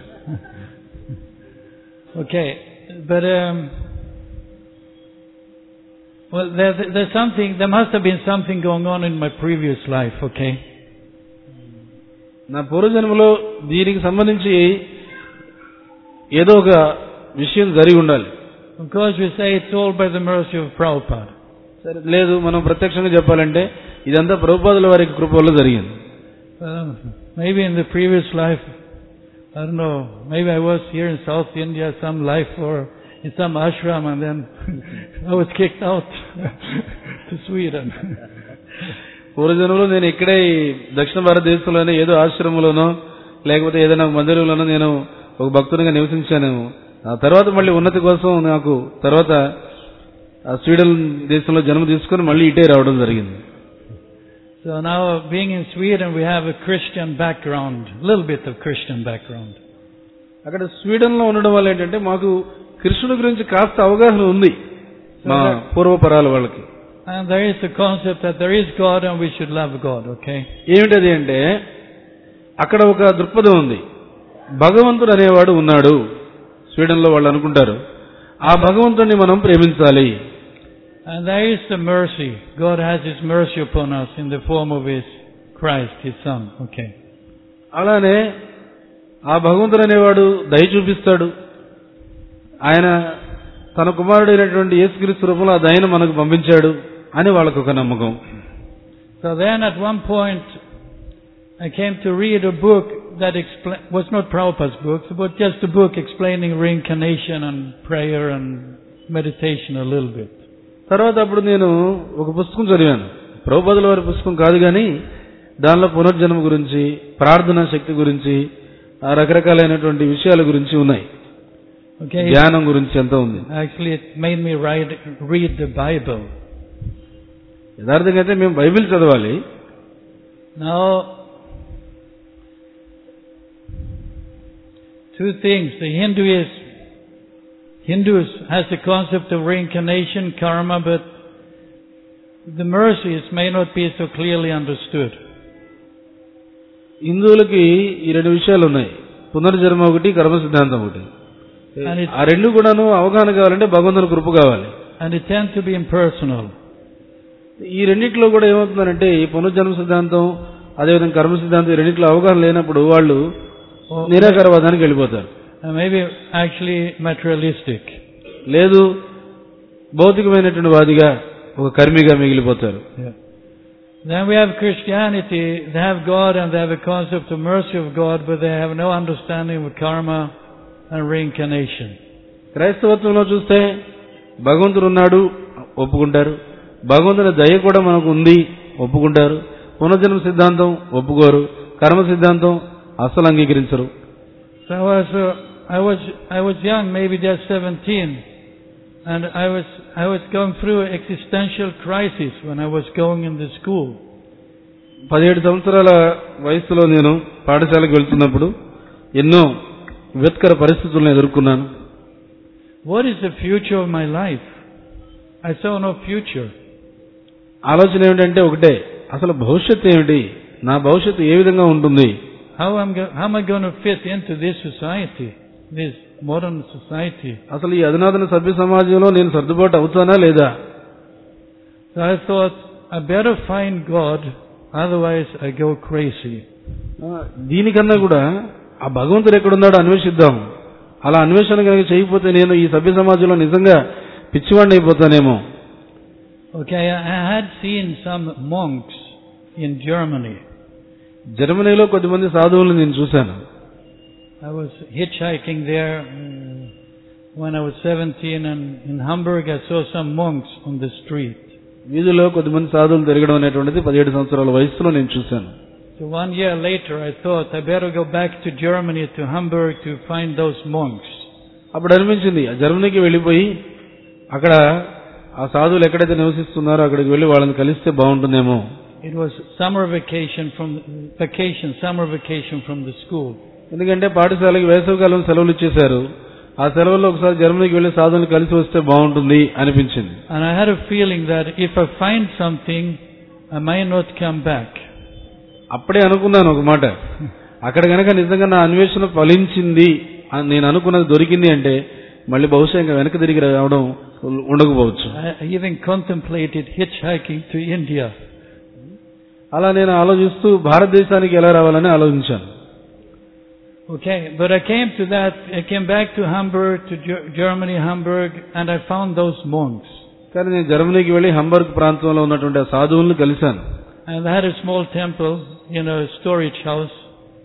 [SPEAKER 1] Okay, but um, well, there, there's something. There must have been something going on in my previous life. Okay.
[SPEAKER 2] నా పూర్వజన్మలో దీనికి సంబంధించి ఏదో ఒక విషయం జరిగి ఉండాలి.
[SPEAKER 1] Of course, we say it's all by the mercy of Prabhupada.
[SPEAKER 2] సరే, లేదు మనం ప్రత్యక్షంగా చెప్పాలంటే ఇదంతా ప్రభుపాదుల వారి కృప వల్ల జరిగింది.
[SPEAKER 1] Uh, maybe in the previous life, I don't know, maybe I was here in South India, some life, or in some ashram, and then I was kicked out to Sweden.
[SPEAKER 2] పూర్వజన్మలో నేను ఇక్కడే దక్షిణ భారతదేశంలోనే ఏదో ఆశ్రమంలోనో లేకపోతే ఏదైనా మందిరంలోనో నేను ఒక భక్తునిగా నివసించాను. ఆ తర్వాత మళ్ళీ ఉన్నతి కోసం నాకు తర్వాత స్వీడన్ దేశంలో జన్మ తీసుకుని మళ్ళీ ఇటే రావడం జరిగింది.
[SPEAKER 1] So now being in Sweden we have a Christian background, a little bit of Christian background.
[SPEAKER 2] అక్కడ స్వీడన్ లో ఉండడం వల్ల ఏంటంటే మాకు కృష్ణుడి గురించి కాస్త అవగాహన ఉంది మా పూర్వపరాల వాళ్ళకి.
[SPEAKER 1] And there is the concept that there is God and we should love God, okay?
[SPEAKER 2] ఏమిటది అంటే అక్కడ ఒక దృక్పథం ఉంది, భగవంతుడు అనేవాడు ఉన్నాడు. స్వీడన్ లో వాళ్ళు అనుకుంటారు ఆ భగవంతుడిని మనం ప్రేమించాలి.
[SPEAKER 1] And there is the mercy. God has His mercy upon us in the form of His Christ, His Son, okay?
[SPEAKER 2] అలానే ఆ భగవంతుడు అనేవాడు దయ చూపిస్తాడు. ఆయన తన కుమారుడైనటువంటి యేసుక్రీస్తు రూపంలో ఆ దయను మనకు పంపించాడు అని వాళ్ళకు ఒక నమ్మకం.
[SPEAKER 1] So then at one point I came to read a book that expla- was not Prabhupada's book, but just a book explaining reincarnation and prayer and meditation a little bit.
[SPEAKER 2] తర్వాత అప్పుడు నేను ఒక పుస్తకం చదివాను, ప్రభుపాదుల వారి పుస్తకం కాదు కానీ దానిలో పునర్జన్మ గురించి, ప్రార్థనా శక్తి గురించి, రకరకాలైనటువంటి విషయాల గురించి ఉన్నాయి.
[SPEAKER 1] Okay.
[SPEAKER 2] ధ్యానం గురించి ఎంత ఉంది.
[SPEAKER 1] Actually it made me write, read the Bible.
[SPEAKER 2] యథార్థంగా అయితే మేము బైబిల్ చదవాలి.
[SPEAKER 1] Now two things. The Hinduism, Hindus has the concept of reincarnation, karma, but the mercies may not be so clearly understood.
[SPEAKER 2] హిందువులకి ఈ రెండు విషయాలు ఉన్నాయి, పునర్జన్మ ఒకటి, కర్మ సిద్ధాంతం ఒకటి. ఆ రెండు కూడాను అవగాహన కావాలంటే భగవంతుని కృప కావాలి.
[SPEAKER 1] And it tends to be impersonal.
[SPEAKER 2] ఈ రెండిట్లో కూడా ఏమవుతుందంటే ఈ పునర్జన్మ సిద్ధాంతం అదేవిధంగా కర్మ సిద్ధాంతం ఈ రెండిట్లో అవగాహన లేనప్పుడు వాళ్ళు నిరాకారవాదానికి వెళ్ళిపోతారు.
[SPEAKER 1] Maybe actually materialistic.
[SPEAKER 2] లేదు భౌతికమైనటువంటి వాదిగా ఒక కర్మిగా మిగిలిపోతారు.
[SPEAKER 1] Yeah. Then we have Christianity. They have God and they have a concept of mercy of God, but they have no understanding of karma and reincarnation.
[SPEAKER 2] క్రైస్తవత్వంలో చూస్తే భగవంతుడు ఉన్నాడు ఒప్పుకుంటారు, భగవంతుని దయ కూడా మనకు ఉంది ఒప్పుకుంటారు, పునర్జన్మ సిద్ధాంతం ఒప్పుకోరు, కర్మ సిద్ధాంతం అసలు అంగీకరించరు.
[SPEAKER 1] So I was, uh, I was, I was young, maybe just seventeen, and I was, I was going through an existential crisis when I was going in the school.
[SPEAKER 2] పదిహేడు సంవత్సరాల వయసులో నేను పాఠశాలకు వెళ్తున్నప్పుడు ఎన్నో విపత్కర పరిస్థితులను ఎదుర్కొన్నాను.
[SPEAKER 1] What is the future of my life? I saw no future.
[SPEAKER 2] ఆలోచన ఏమిటంటే ఒకటే, అసలు భవిష్యత్తు ఏమిటి, నా భవిష్యత్తు ఏ విధంగా ఉంటుంది,
[SPEAKER 1] How am, go- how am I going to fit into this society, this modern society?
[SPEAKER 2] అసలు ఈ అధునాతన సభ్య సమాజంలో నేను సర్దుబాటు అవుతానా లేదా.
[SPEAKER 1] So I thought, I better find God, otherwise I go crazy.
[SPEAKER 2] దీనికన్నా కూడా ఆ భగవంతుడు ఎక్కడున్నాడో అన్వేషిద్దాం. అలా అన్వేషణ కనుక చేయకపోతే నేను ఈ సభ్య సమాజంలో నిజంగా పిచ్చివాడిని అయిపోతానేమో.
[SPEAKER 1] Okay, I had seen some monks in Germany.
[SPEAKER 2] జర్మనీలో కొద్దిమంది సాధువులను నేను చూశాను.
[SPEAKER 1] I was hitchhiking there uh, when I was seventeen, and in Hamburg I saw some monks on the street.
[SPEAKER 2] వీధిలో కొద్దిమంది సాధువులు తిరగడం అనేటువంటిది పదిహేడు సంవత్సరాల వయసులో నేను చూశాను.
[SPEAKER 1] So one year later I thought I better go back to Germany, to Hamburg, to find those monks.
[SPEAKER 2] అప్పుడు అనిపించింది ఆ జర్మనీకి వెళ్ళిపోయి అక్కడ ఆ సాధువులు ఎక్కడైతే నివసిస్తున్నారో అక్కడికి వెళ్ళి వాళ్ళని కలిస్తే బాగుంటుందేమో.
[SPEAKER 1] It was summer vacation from vacation, summer vacation from the school.
[SPEAKER 2] ఎందుకంటే పాఠశాలకి వేసవికాలం సెలవులు ఇచ్చేశారు. ఆ సెలవుల్లో ఒకసారి జర్మనీకి వెళ్ళి సాధువులు కలిసి వస్తే బాగుంటుంది అనిపించింది.
[SPEAKER 1] And I had a feeling that if I find something, I might not come back.
[SPEAKER 2] అప్పుడే అనుకున్నాను ఒక మాట, అక్కడ కనుక నిజంగా నా అన్వేషణ ఫలించింది, నేను అనుకున్నది దొరికింది అంటే మళ్ళీ బహుశా ఇంకా వెనక తిరిగి రావడం ఉండకపోవచ్చు.
[SPEAKER 1] I even contemplated hitchhiking to India.
[SPEAKER 2] అలా నేను ఆలోచిస్తూ భారతదేశానికి ఎలా రావాలని ఆలోచించాను.
[SPEAKER 1] Okay, but I came to that, I came back to Hamburg, to Germany, Hamburg, and I found those monks.
[SPEAKER 2] కానీ నేను జర్మనీకి వెళ్ళి హంబర్గ్ ప్రాంతంలో ఉన్నటువంటి ఆ సాధువులను కలిశాను.
[SPEAKER 1] And I had a small temple, you know, a storage house.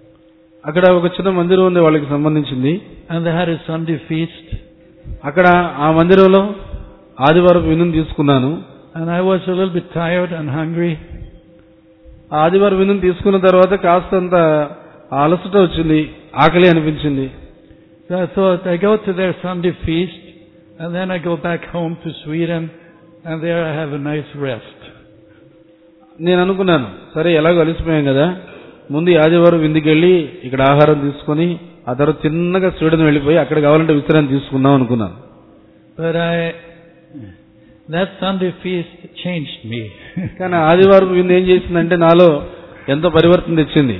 [SPEAKER 2] అక్కడ ఒక చిన్న మందిరం ఉంది వాళ్ళకి సంబంధించింది.
[SPEAKER 1] And they had a Sunday feast.
[SPEAKER 2] అక్కడ ఆ మందిరంలో ఆదివారం విందును తీసుకున్నాను.
[SPEAKER 1] And I was a little bit tired and hungry.
[SPEAKER 2] ఆదివారం విందును తీసుకున్న తర్వాత కాస్తంత అలసట వచ్చింది, ఆకలి అనిపించింది.
[SPEAKER 1] So I thought I go to their Sunday feast and then I go back home to Sweden and there I have a nice rest.
[SPEAKER 2] నేను అనుకున్నాను, సరే ఎలాగో అలసిపోయాం కదా, ముందు ఆదివారం విందుకి వెళ్ళి ఇక్కడ ఆహారం తీసుకుని ఆ తర్వాత చిన్నగా స్వీడన్ వెళ్ళిపోయి అక్కడ కావాలంటే విశ్రాంతి తీసుకుందాం అనుకున్నాను.
[SPEAKER 1] But I, that Sunday feast changed me.
[SPEAKER 2] కానీ ఆదివారం విందు ఏం చేసిందంటే నాలో ఎంతో పరివర్తన తెచ్చింది.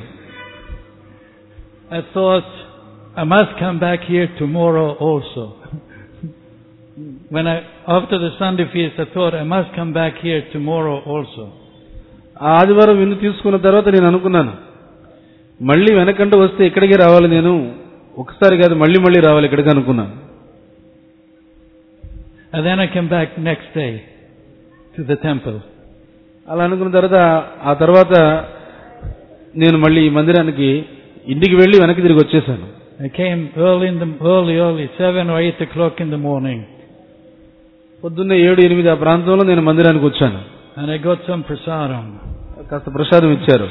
[SPEAKER 1] I thought I must come back here tomorrow also. When I, after the Sunday feast, I thought I must come back here tomorrow also.
[SPEAKER 2] ఆ ఆదివారం విందు తీసుకున్న తర్వాత నేను అనుకున్నాను, మళ్ళీ వెనకంటూ వస్తే ఇక్కడికి రావాలి, నేను ఒకసారి కాదు మళ్ళీ మళ్ళీ రావాలి ఇక్కడికి అనుకున్నాను.
[SPEAKER 1] And then I came back next day to the temple.
[SPEAKER 2] అలా అనుకున్న తర్వాత ఆ తర్వాత నేను మళ్ళీ ఈ మందిరానికి ఇంటికి వెళ్ళి వెనక్కి తిరిగి వచ్చేసాను.
[SPEAKER 1] I came early in the early early seven or eight o'clock in the morning.
[SPEAKER 2] పొద్దున్నే ఏడు ఎనిమిది ఆ ప్రాంతంలో నేను మందిరానికి వచ్చాను.
[SPEAKER 1] And I got some prasadam.
[SPEAKER 2] కాస్త ప్రసాదం ఇచ్చారు.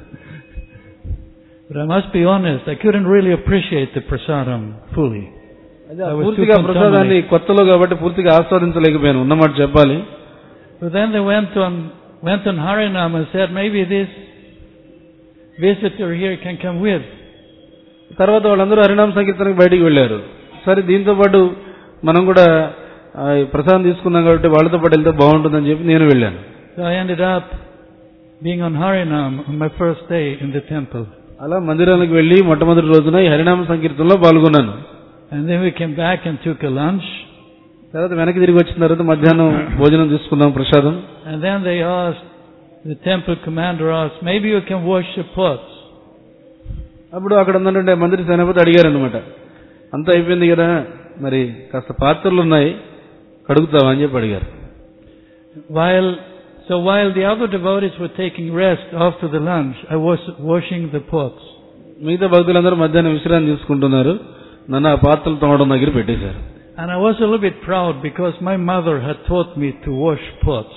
[SPEAKER 1] But I must be honest, I couldn't really appreciate the prasadam fully.
[SPEAKER 2] పూర్తిగా ప్రసాదాన్ని కొత్తలో కాబట్టి పూర్తిగా ఆస్వాదించలేకపోయాను, ఉన్నమాట చెప్పాలి.
[SPEAKER 1] But then they went on went on Harinam and said maybe this visitor here can come with.
[SPEAKER 2] తర్వాత వాళ్ళందరూ హరినామ సంకీర్తనకి బయటికి వెళ్ళారు. సరే దీంతో పాటు మనం కూడా ప్రసాదం తీసుకున్నాం కాబట్టి వాళ్ళతో పాటు వెళ్తే బాగుంటుందని చెప్పి నేను వెళ్ళాను.
[SPEAKER 1] So I ended up being on Harinam on my first day in the temple.
[SPEAKER 2] అలా మందిరానికి వెళ్ళి మొట్టమొదటి రోజున ఈ హరినామ సంకీర్తనలో పాల్గొన్నాను.
[SPEAKER 1] And then we came back and took a lunch.
[SPEAKER 2] తర్వాత వెనక్కి తిరిగి వచ్చిన తర్వాత మధ్యాహ్నం భోజనం తీసుకున్నాం, ప్రసాదం.
[SPEAKER 1] And then they asked, the temple commander asked, maybe you can wash the pots.
[SPEAKER 2] అప్పుడు అక్కడ ఉన్నటువంటి మందిర సేనాపతి అడిగారు అనమాట, అంతా అయిపోయింది కదా, మరి కాస్త పాత్రలు ఉన్నాయి కడుగుతావా అని చెప్పి అడిగారు.
[SPEAKER 1] While so while the other devotees were taking rest after the lunch, I was washing the pots.
[SPEAKER 2] మిగతా భక్తులందరూ మధ్యాహ్నం విశ్రాంతి తీసుకుంటున్నారు, నన్ను ఆ పాత్రలు తోమడం దగ్గర పెట్టేశారు.
[SPEAKER 1] And I was a little bit proud because my mother had taught me to wash pots.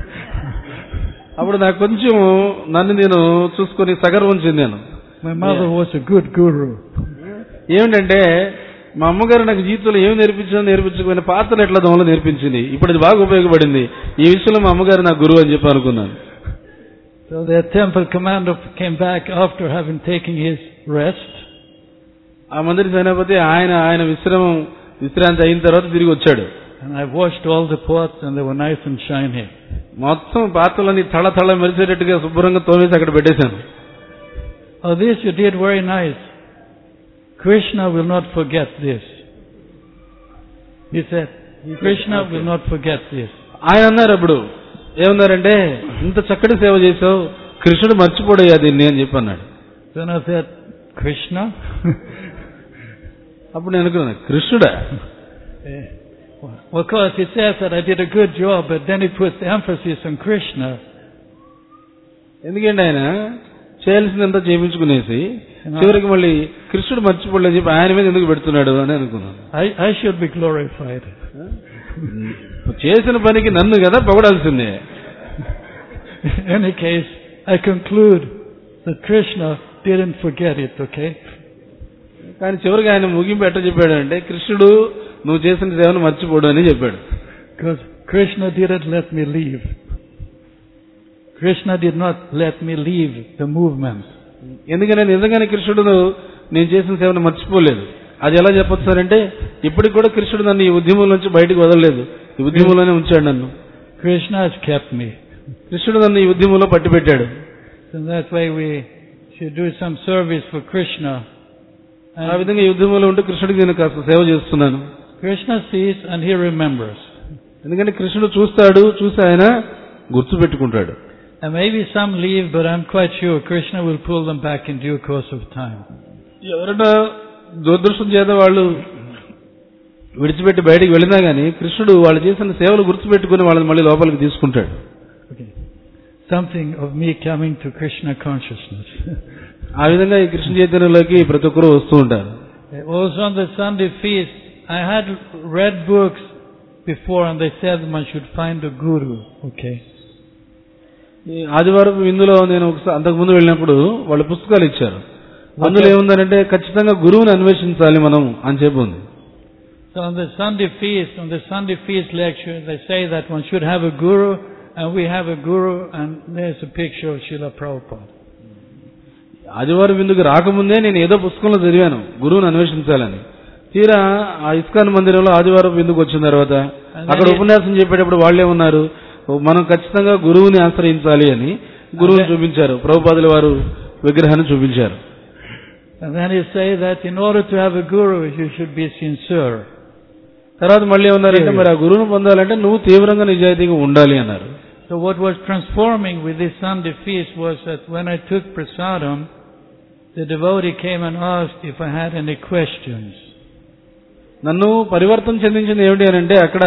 [SPEAKER 2] అప్పుడు నాకు కొంచెం నన్ను నేను చూసుకొని సగర్వం చెందాను.
[SPEAKER 1] My mother was a good guru.
[SPEAKER 2] ఏమిటంటే మా అమ్మగారు నాకు జీవితంలో ఏమి నేర్పించాలో నేర్పించకపోయిన పాత్రలు ఎట్లా దోమలో నేర్పించింది, ఇప్పుడు అది బాగా ఉపయోగపడింది, ఈ విషయంలో మా అమ్మగారు నాకు గురువు అని చెప్పి అనుకున్నాను.
[SPEAKER 1] So the temple commander came back after having taken his rest.
[SPEAKER 2] ఆ మందిర సేనాపతి ఆయన ఆయన విశ్రామం విశ్రాంతి అయిన తర్వాత తిరిగి వచ్చాడు.
[SPEAKER 1] And I washed all the pots and they were nice and shiny.
[SPEAKER 2] మొత్తం పాత్రలన్నీ తళ తళ మెరిసేటట్టుగా శుభ్రంగా తోమేసి అక్కడ పెట్టేశాను.
[SPEAKER 1] Oh, this you did very nice. Krishna will not forget this. He said, Krishna will not forget this.
[SPEAKER 2] ఆయన అన్నారు అప్పుడు, ఏమన్నారంటే, ఇంత చక్కటి సేవ చేసావు, కృష్ణుడు మర్చిపోడయ్యా దీన్ని అని చెప్పి అన్నాడు.
[SPEAKER 1] Then I said, Krishna?
[SPEAKER 2] అప్పుడు నేను అనుకున్నాను, కృష్ణుడా?
[SPEAKER 1] Of course, he says that I did a good job, but then he puts the emphasis on Krishna.
[SPEAKER 2] ఎందుకంటే ఆయన చేయాల్సిందంతా చేయించుకునేసి చివరికి మళ్ళీ కృష్ణుడు మర్చిపోలేదు చెప్పి ఆయన మీద ఎందుకు పెడుతున్నాడు అని అనుకున్నాను.
[SPEAKER 1] I, I should be glorified.
[SPEAKER 2] చేసిన పనికి నన్ను కదా పొగడాల్సిందే.
[SPEAKER 1] In any case, I conclude that Krishna didn't forget it, okay?
[SPEAKER 2] కానీ చివరికి ఆయన ముగింపు ఎట్లా చెప్పాడు అంటే, కృష్ణుడు నువ్వు చేసిన సేవను మర్చిపోడు అని చెప్పాడు.
[SPEAKER 1] Because Krishna didn't let me leave. Krishna did not let me leave the movement.
[SPEAKER 2] ఎందుకంటే నిజంగానే కృష్ణుడు నేను చేసిన సేవను మర్చిపోలేదు. అది ఎలా చెప్పొచ్చు సార్ అంటే, ఇప్పటికి కూడా కృష్ణుడు నన్ను ఈ ఉద్యమం నుంచి బయటకు వదలలేదు, ఈ ఉద్యమంలోనే ఉంచాడు నన్ను.
[SPEAKER 1] Krishna has kept me.
[SPEAKER 2] కృష్ణుడు నన్ను ఈ ఉద్యమంలో పట్టి పెట్టాడు.
[SPEAKER 1] So that's why we should do some service for Krishna.
[SPEAKER 2] ఆ విధంగా ఈ ఉద్యమంలో ఉంటూ కృష్ణుడికి నేను కాస్త సేవ చేస్తున్నాను.
[SPEAKER 1] Krishna sees and he remembers.
[SPEAKER 2] ఎందుకంటే కృష్ణుడు చూస్తాడు, చూసి ఆయన గుర్తు పెట్టుకుంటాడు.
[SPEAKER 1] And maybe some leave, but I'm quite sure Krishna will pull them back in due course of time.
[SPEAKER 2] ఎవరైనా దురదృష్టం చేత వాళ్ళు విడిచిపెట్టి బయటికి వెళ్ళినా గానీ కృష్ణుడు వాళ్ళు చేసిన సేవలు గుర్తుపెట్టుకుని వాళ్ళని మళ్ళీ లోపలికి తీసుకుంటాడు.
[SPEAKER 1] Okay. Something of me coming to Krishna consciousness.
[SPEAKER 2] ఆ విధంగా ఈ కృష్ణ చైతన్యంలోకి ప్రతి ఒక్కరూ వస్తూ ఉంటారు.
[SPEAKER 1] Also on the Sunday feast, I had read books before and they said one should find a guru. Okay.
[SPEAKER 2] ఈ ఆదివారం విందులో నేను ఒకసారి అంతకు ముందు వెళ్ళినప్పుడు వాళ్ళు పుస్తకాలు ఇచ్చారు. అందులో ఏముందంటే ఖచ్చితంగా గురువుని అన్వేషించాలి మనం అని చెప్పి ఉంది.
[SPEAKER 1] So on the Sunday feast, on the Sunday feast lecture, they say that one should have a guru, and we have a guru, and there's a picture of Srila Prabhupada.
[SPEAKER 2] ఆదివారం విందుకు రాకముందే నేను ఏదో పుస్తకంలో చదివాను గురువుని అన్వేషించాలని. తీరా ఆ ఇస్కాన్ మందిరంలో ఆదివారం విందుకు వచ్చిన తర్వాత అక్కడ ఉపన్యాసం చెప్పేటప్పుడు వాళ్ళే ఉన్నారు, మనం ఖచ్చితంగా గురువుని ఆశ్రయించాలి అని గురువుని చూపించారు. ప్రభుపాదుల వారు విగ్రహాన్ని చూపించారు.
[SPEAKER 1] And then he say that in order to have a guru, you should be sincere.
[SPEAKER 2] తర్వాత మళ్ళీ ఏమన్నారంటే మరి ఆ గురువును పొందాలంటే నువ్వు తీవ్రంగా నిజాయితీగా ఉండాలి అన్నారు.
[SPEAKER 1] So what was transforming with this Sunday feast was that when I took prasadam, the devotee came and asked if I had any questions.
[SPEAKER 2] నన్ను పరివర్తన చెందించింది ఏమిటి అని అంటే అక్కడ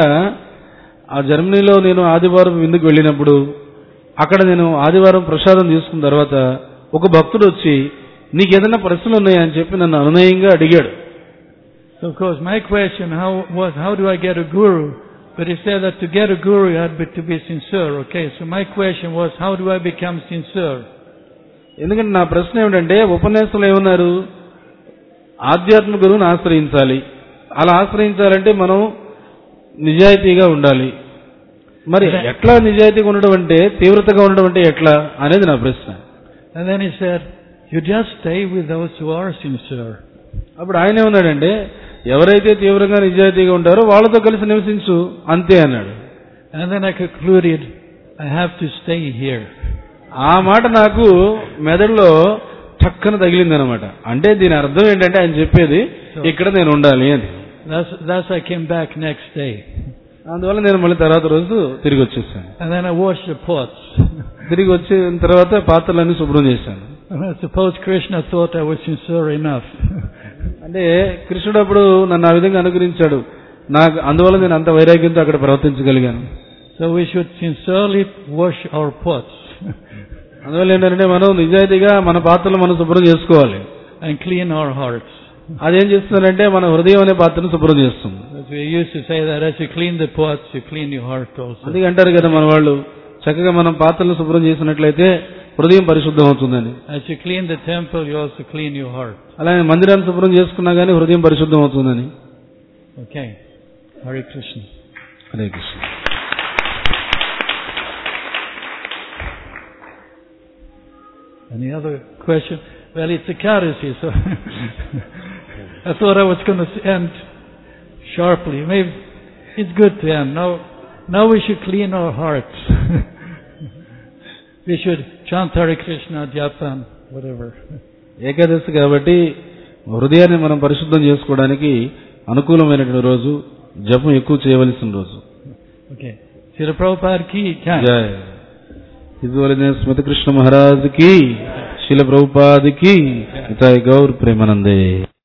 [SPEAKER 2] ఆ జర్మనీలో నేను ఆదివారం విందుకు వెళ్ళినప్పుడు అక్కడ నేను ఆదివారం ప్రసాదం తీసుకున్న తర్వాత ఒక భక్తుడు వచ్చి నీకు ఏదైనా ప్రశ్నలు ఉన్నాయా అని చెప్పి నన్ను అనునయంగా అడిగాడు.
[SPEAKER 1] So of course my question how was how do I get a guru? But he said that to get a guru you had to be sincere. Okay, so my question was how do I become sincere?
[SPEAKER 2] ఎందుకంటే నా ప్రశ్న ఏమిటంటే ఉపన్యాసంలో ఏమన్నారు, ఆధ్యాత్మిక గురువుని ఆశ్రయించాలి. అలా ఆశ్రయించాలంటే మనం నిజాయితీగా ఉండాలి. మరి ఎట్లా నిజాయితీగా ఉండడం అంటే తీవ్రతగా ఉండడం అంటే ఎట్లా అనేది నా ప్రశ్న.
[SPEAKER 1] And then he said, you just stay with those who are sincere.
[SPEAKER 2] అప్పుడు ఆయన ఏమన్నాడంటే ఎవరైతే తీవ్రంగా నిజాయితీగా ఉంటారో వాళ్ళతో కలిసి నివసించు అంతే అన్నాడు.
[SPEAKER 1] And then I concluded, I have to stay here.
[SPEAKER 2] ఆ మాట నాకు మెదడులో చక్కన తగిలింది అనమాట. అంటే దీని అర్థం ఏంటంటే ఆయన చెప్పేది ఇక్కడ నేను ఉండాలి అని.
[SPEAKER 1] Thus, thus I came back next day.
[SPEAKER 2] అందువల్ల నేను మళ్ళీ తర్వాత రోజు తిరిగి వచ్చేసాను.
[SPEAKER 1] And then I washed the pots.
[SPEAKER 2] తిరిగి వచ్చిన తర్వాత పాత్రలన్నీ శుభ్రం చేశాను.
[SPEAKER 1] And I suppose Krishna thought I was sincere enough.
[SPEAKER 2] అంటే కృష్ణుడు అప్పుడు నన్ను ఆ విధంగా అనుగ్రహించాడు. నాకు అందువల్ల నేను అంత వైరాగ్యంతో అక్కడ ప్రవర్తించగలిగాను.
[SPEAKER 1] So we should sincerely wash our pots.
[SPEAKER 2] అందువల్ల ఏంటంటే మనం నిజాయితీగా మన పాత్రలు మనం శుభ్రం చేసుకోవాలి.
[SPEAKER 1] And clean our hearts.
[SPEAKER 2] అదేం చేస్తుందంటే మన హృదయం అనే పాత్రను శుభ్రం చేస్తుంది.
[SPEAKER 1] We used to say that as you clean the pots, you clean your heart also.
[SPEAKER 2] అందుకే అంటారు కదా మన వాళ్ళు చక్కగా మనం పాత్రలను శుభ్రం చేసినట్లయితే హృదయం పరిశుద్ధం అవుతుందని.
[SPEAKER 1] As you clean the temple, you also clean your heart.
[SPEAKER 2] అలాగే మందిరాన్ని శుభ్రం చేసుకున్నా గానీ హృదయం పరిశుద్ధం అవుతుందని.
[SPEAKER 1] Okay. Hare Krishna.
[SPEAKER 2] Hare Krishna.
[SPEAKER 1] Any other question? Well, it's a courtesy, so I thought I was going to end sharply. Maybe it's good to end. Now, now we should clean our hearts. We should chant Hare Krishna, japa, whatever.
[SPEAKER 2] Ekadashi కాబట్టి హృదయాన్ని మనం పరిశుద్ధం చేసుకోవడానికి అనుకూలమైనటువంటి రోజు, జపం ఎక్కువ చేయవలసిన రోజు.
[SPEAKER 1] Okay. Srila Prabhupada ki jai.
[SPEAKER 2] జై. ఇదివరనే స్మృతి కృష్ణ మహారాజ్ కి, శిల ప్రభుపాద్ కి, జై గౌర్ ప్రేమానందే.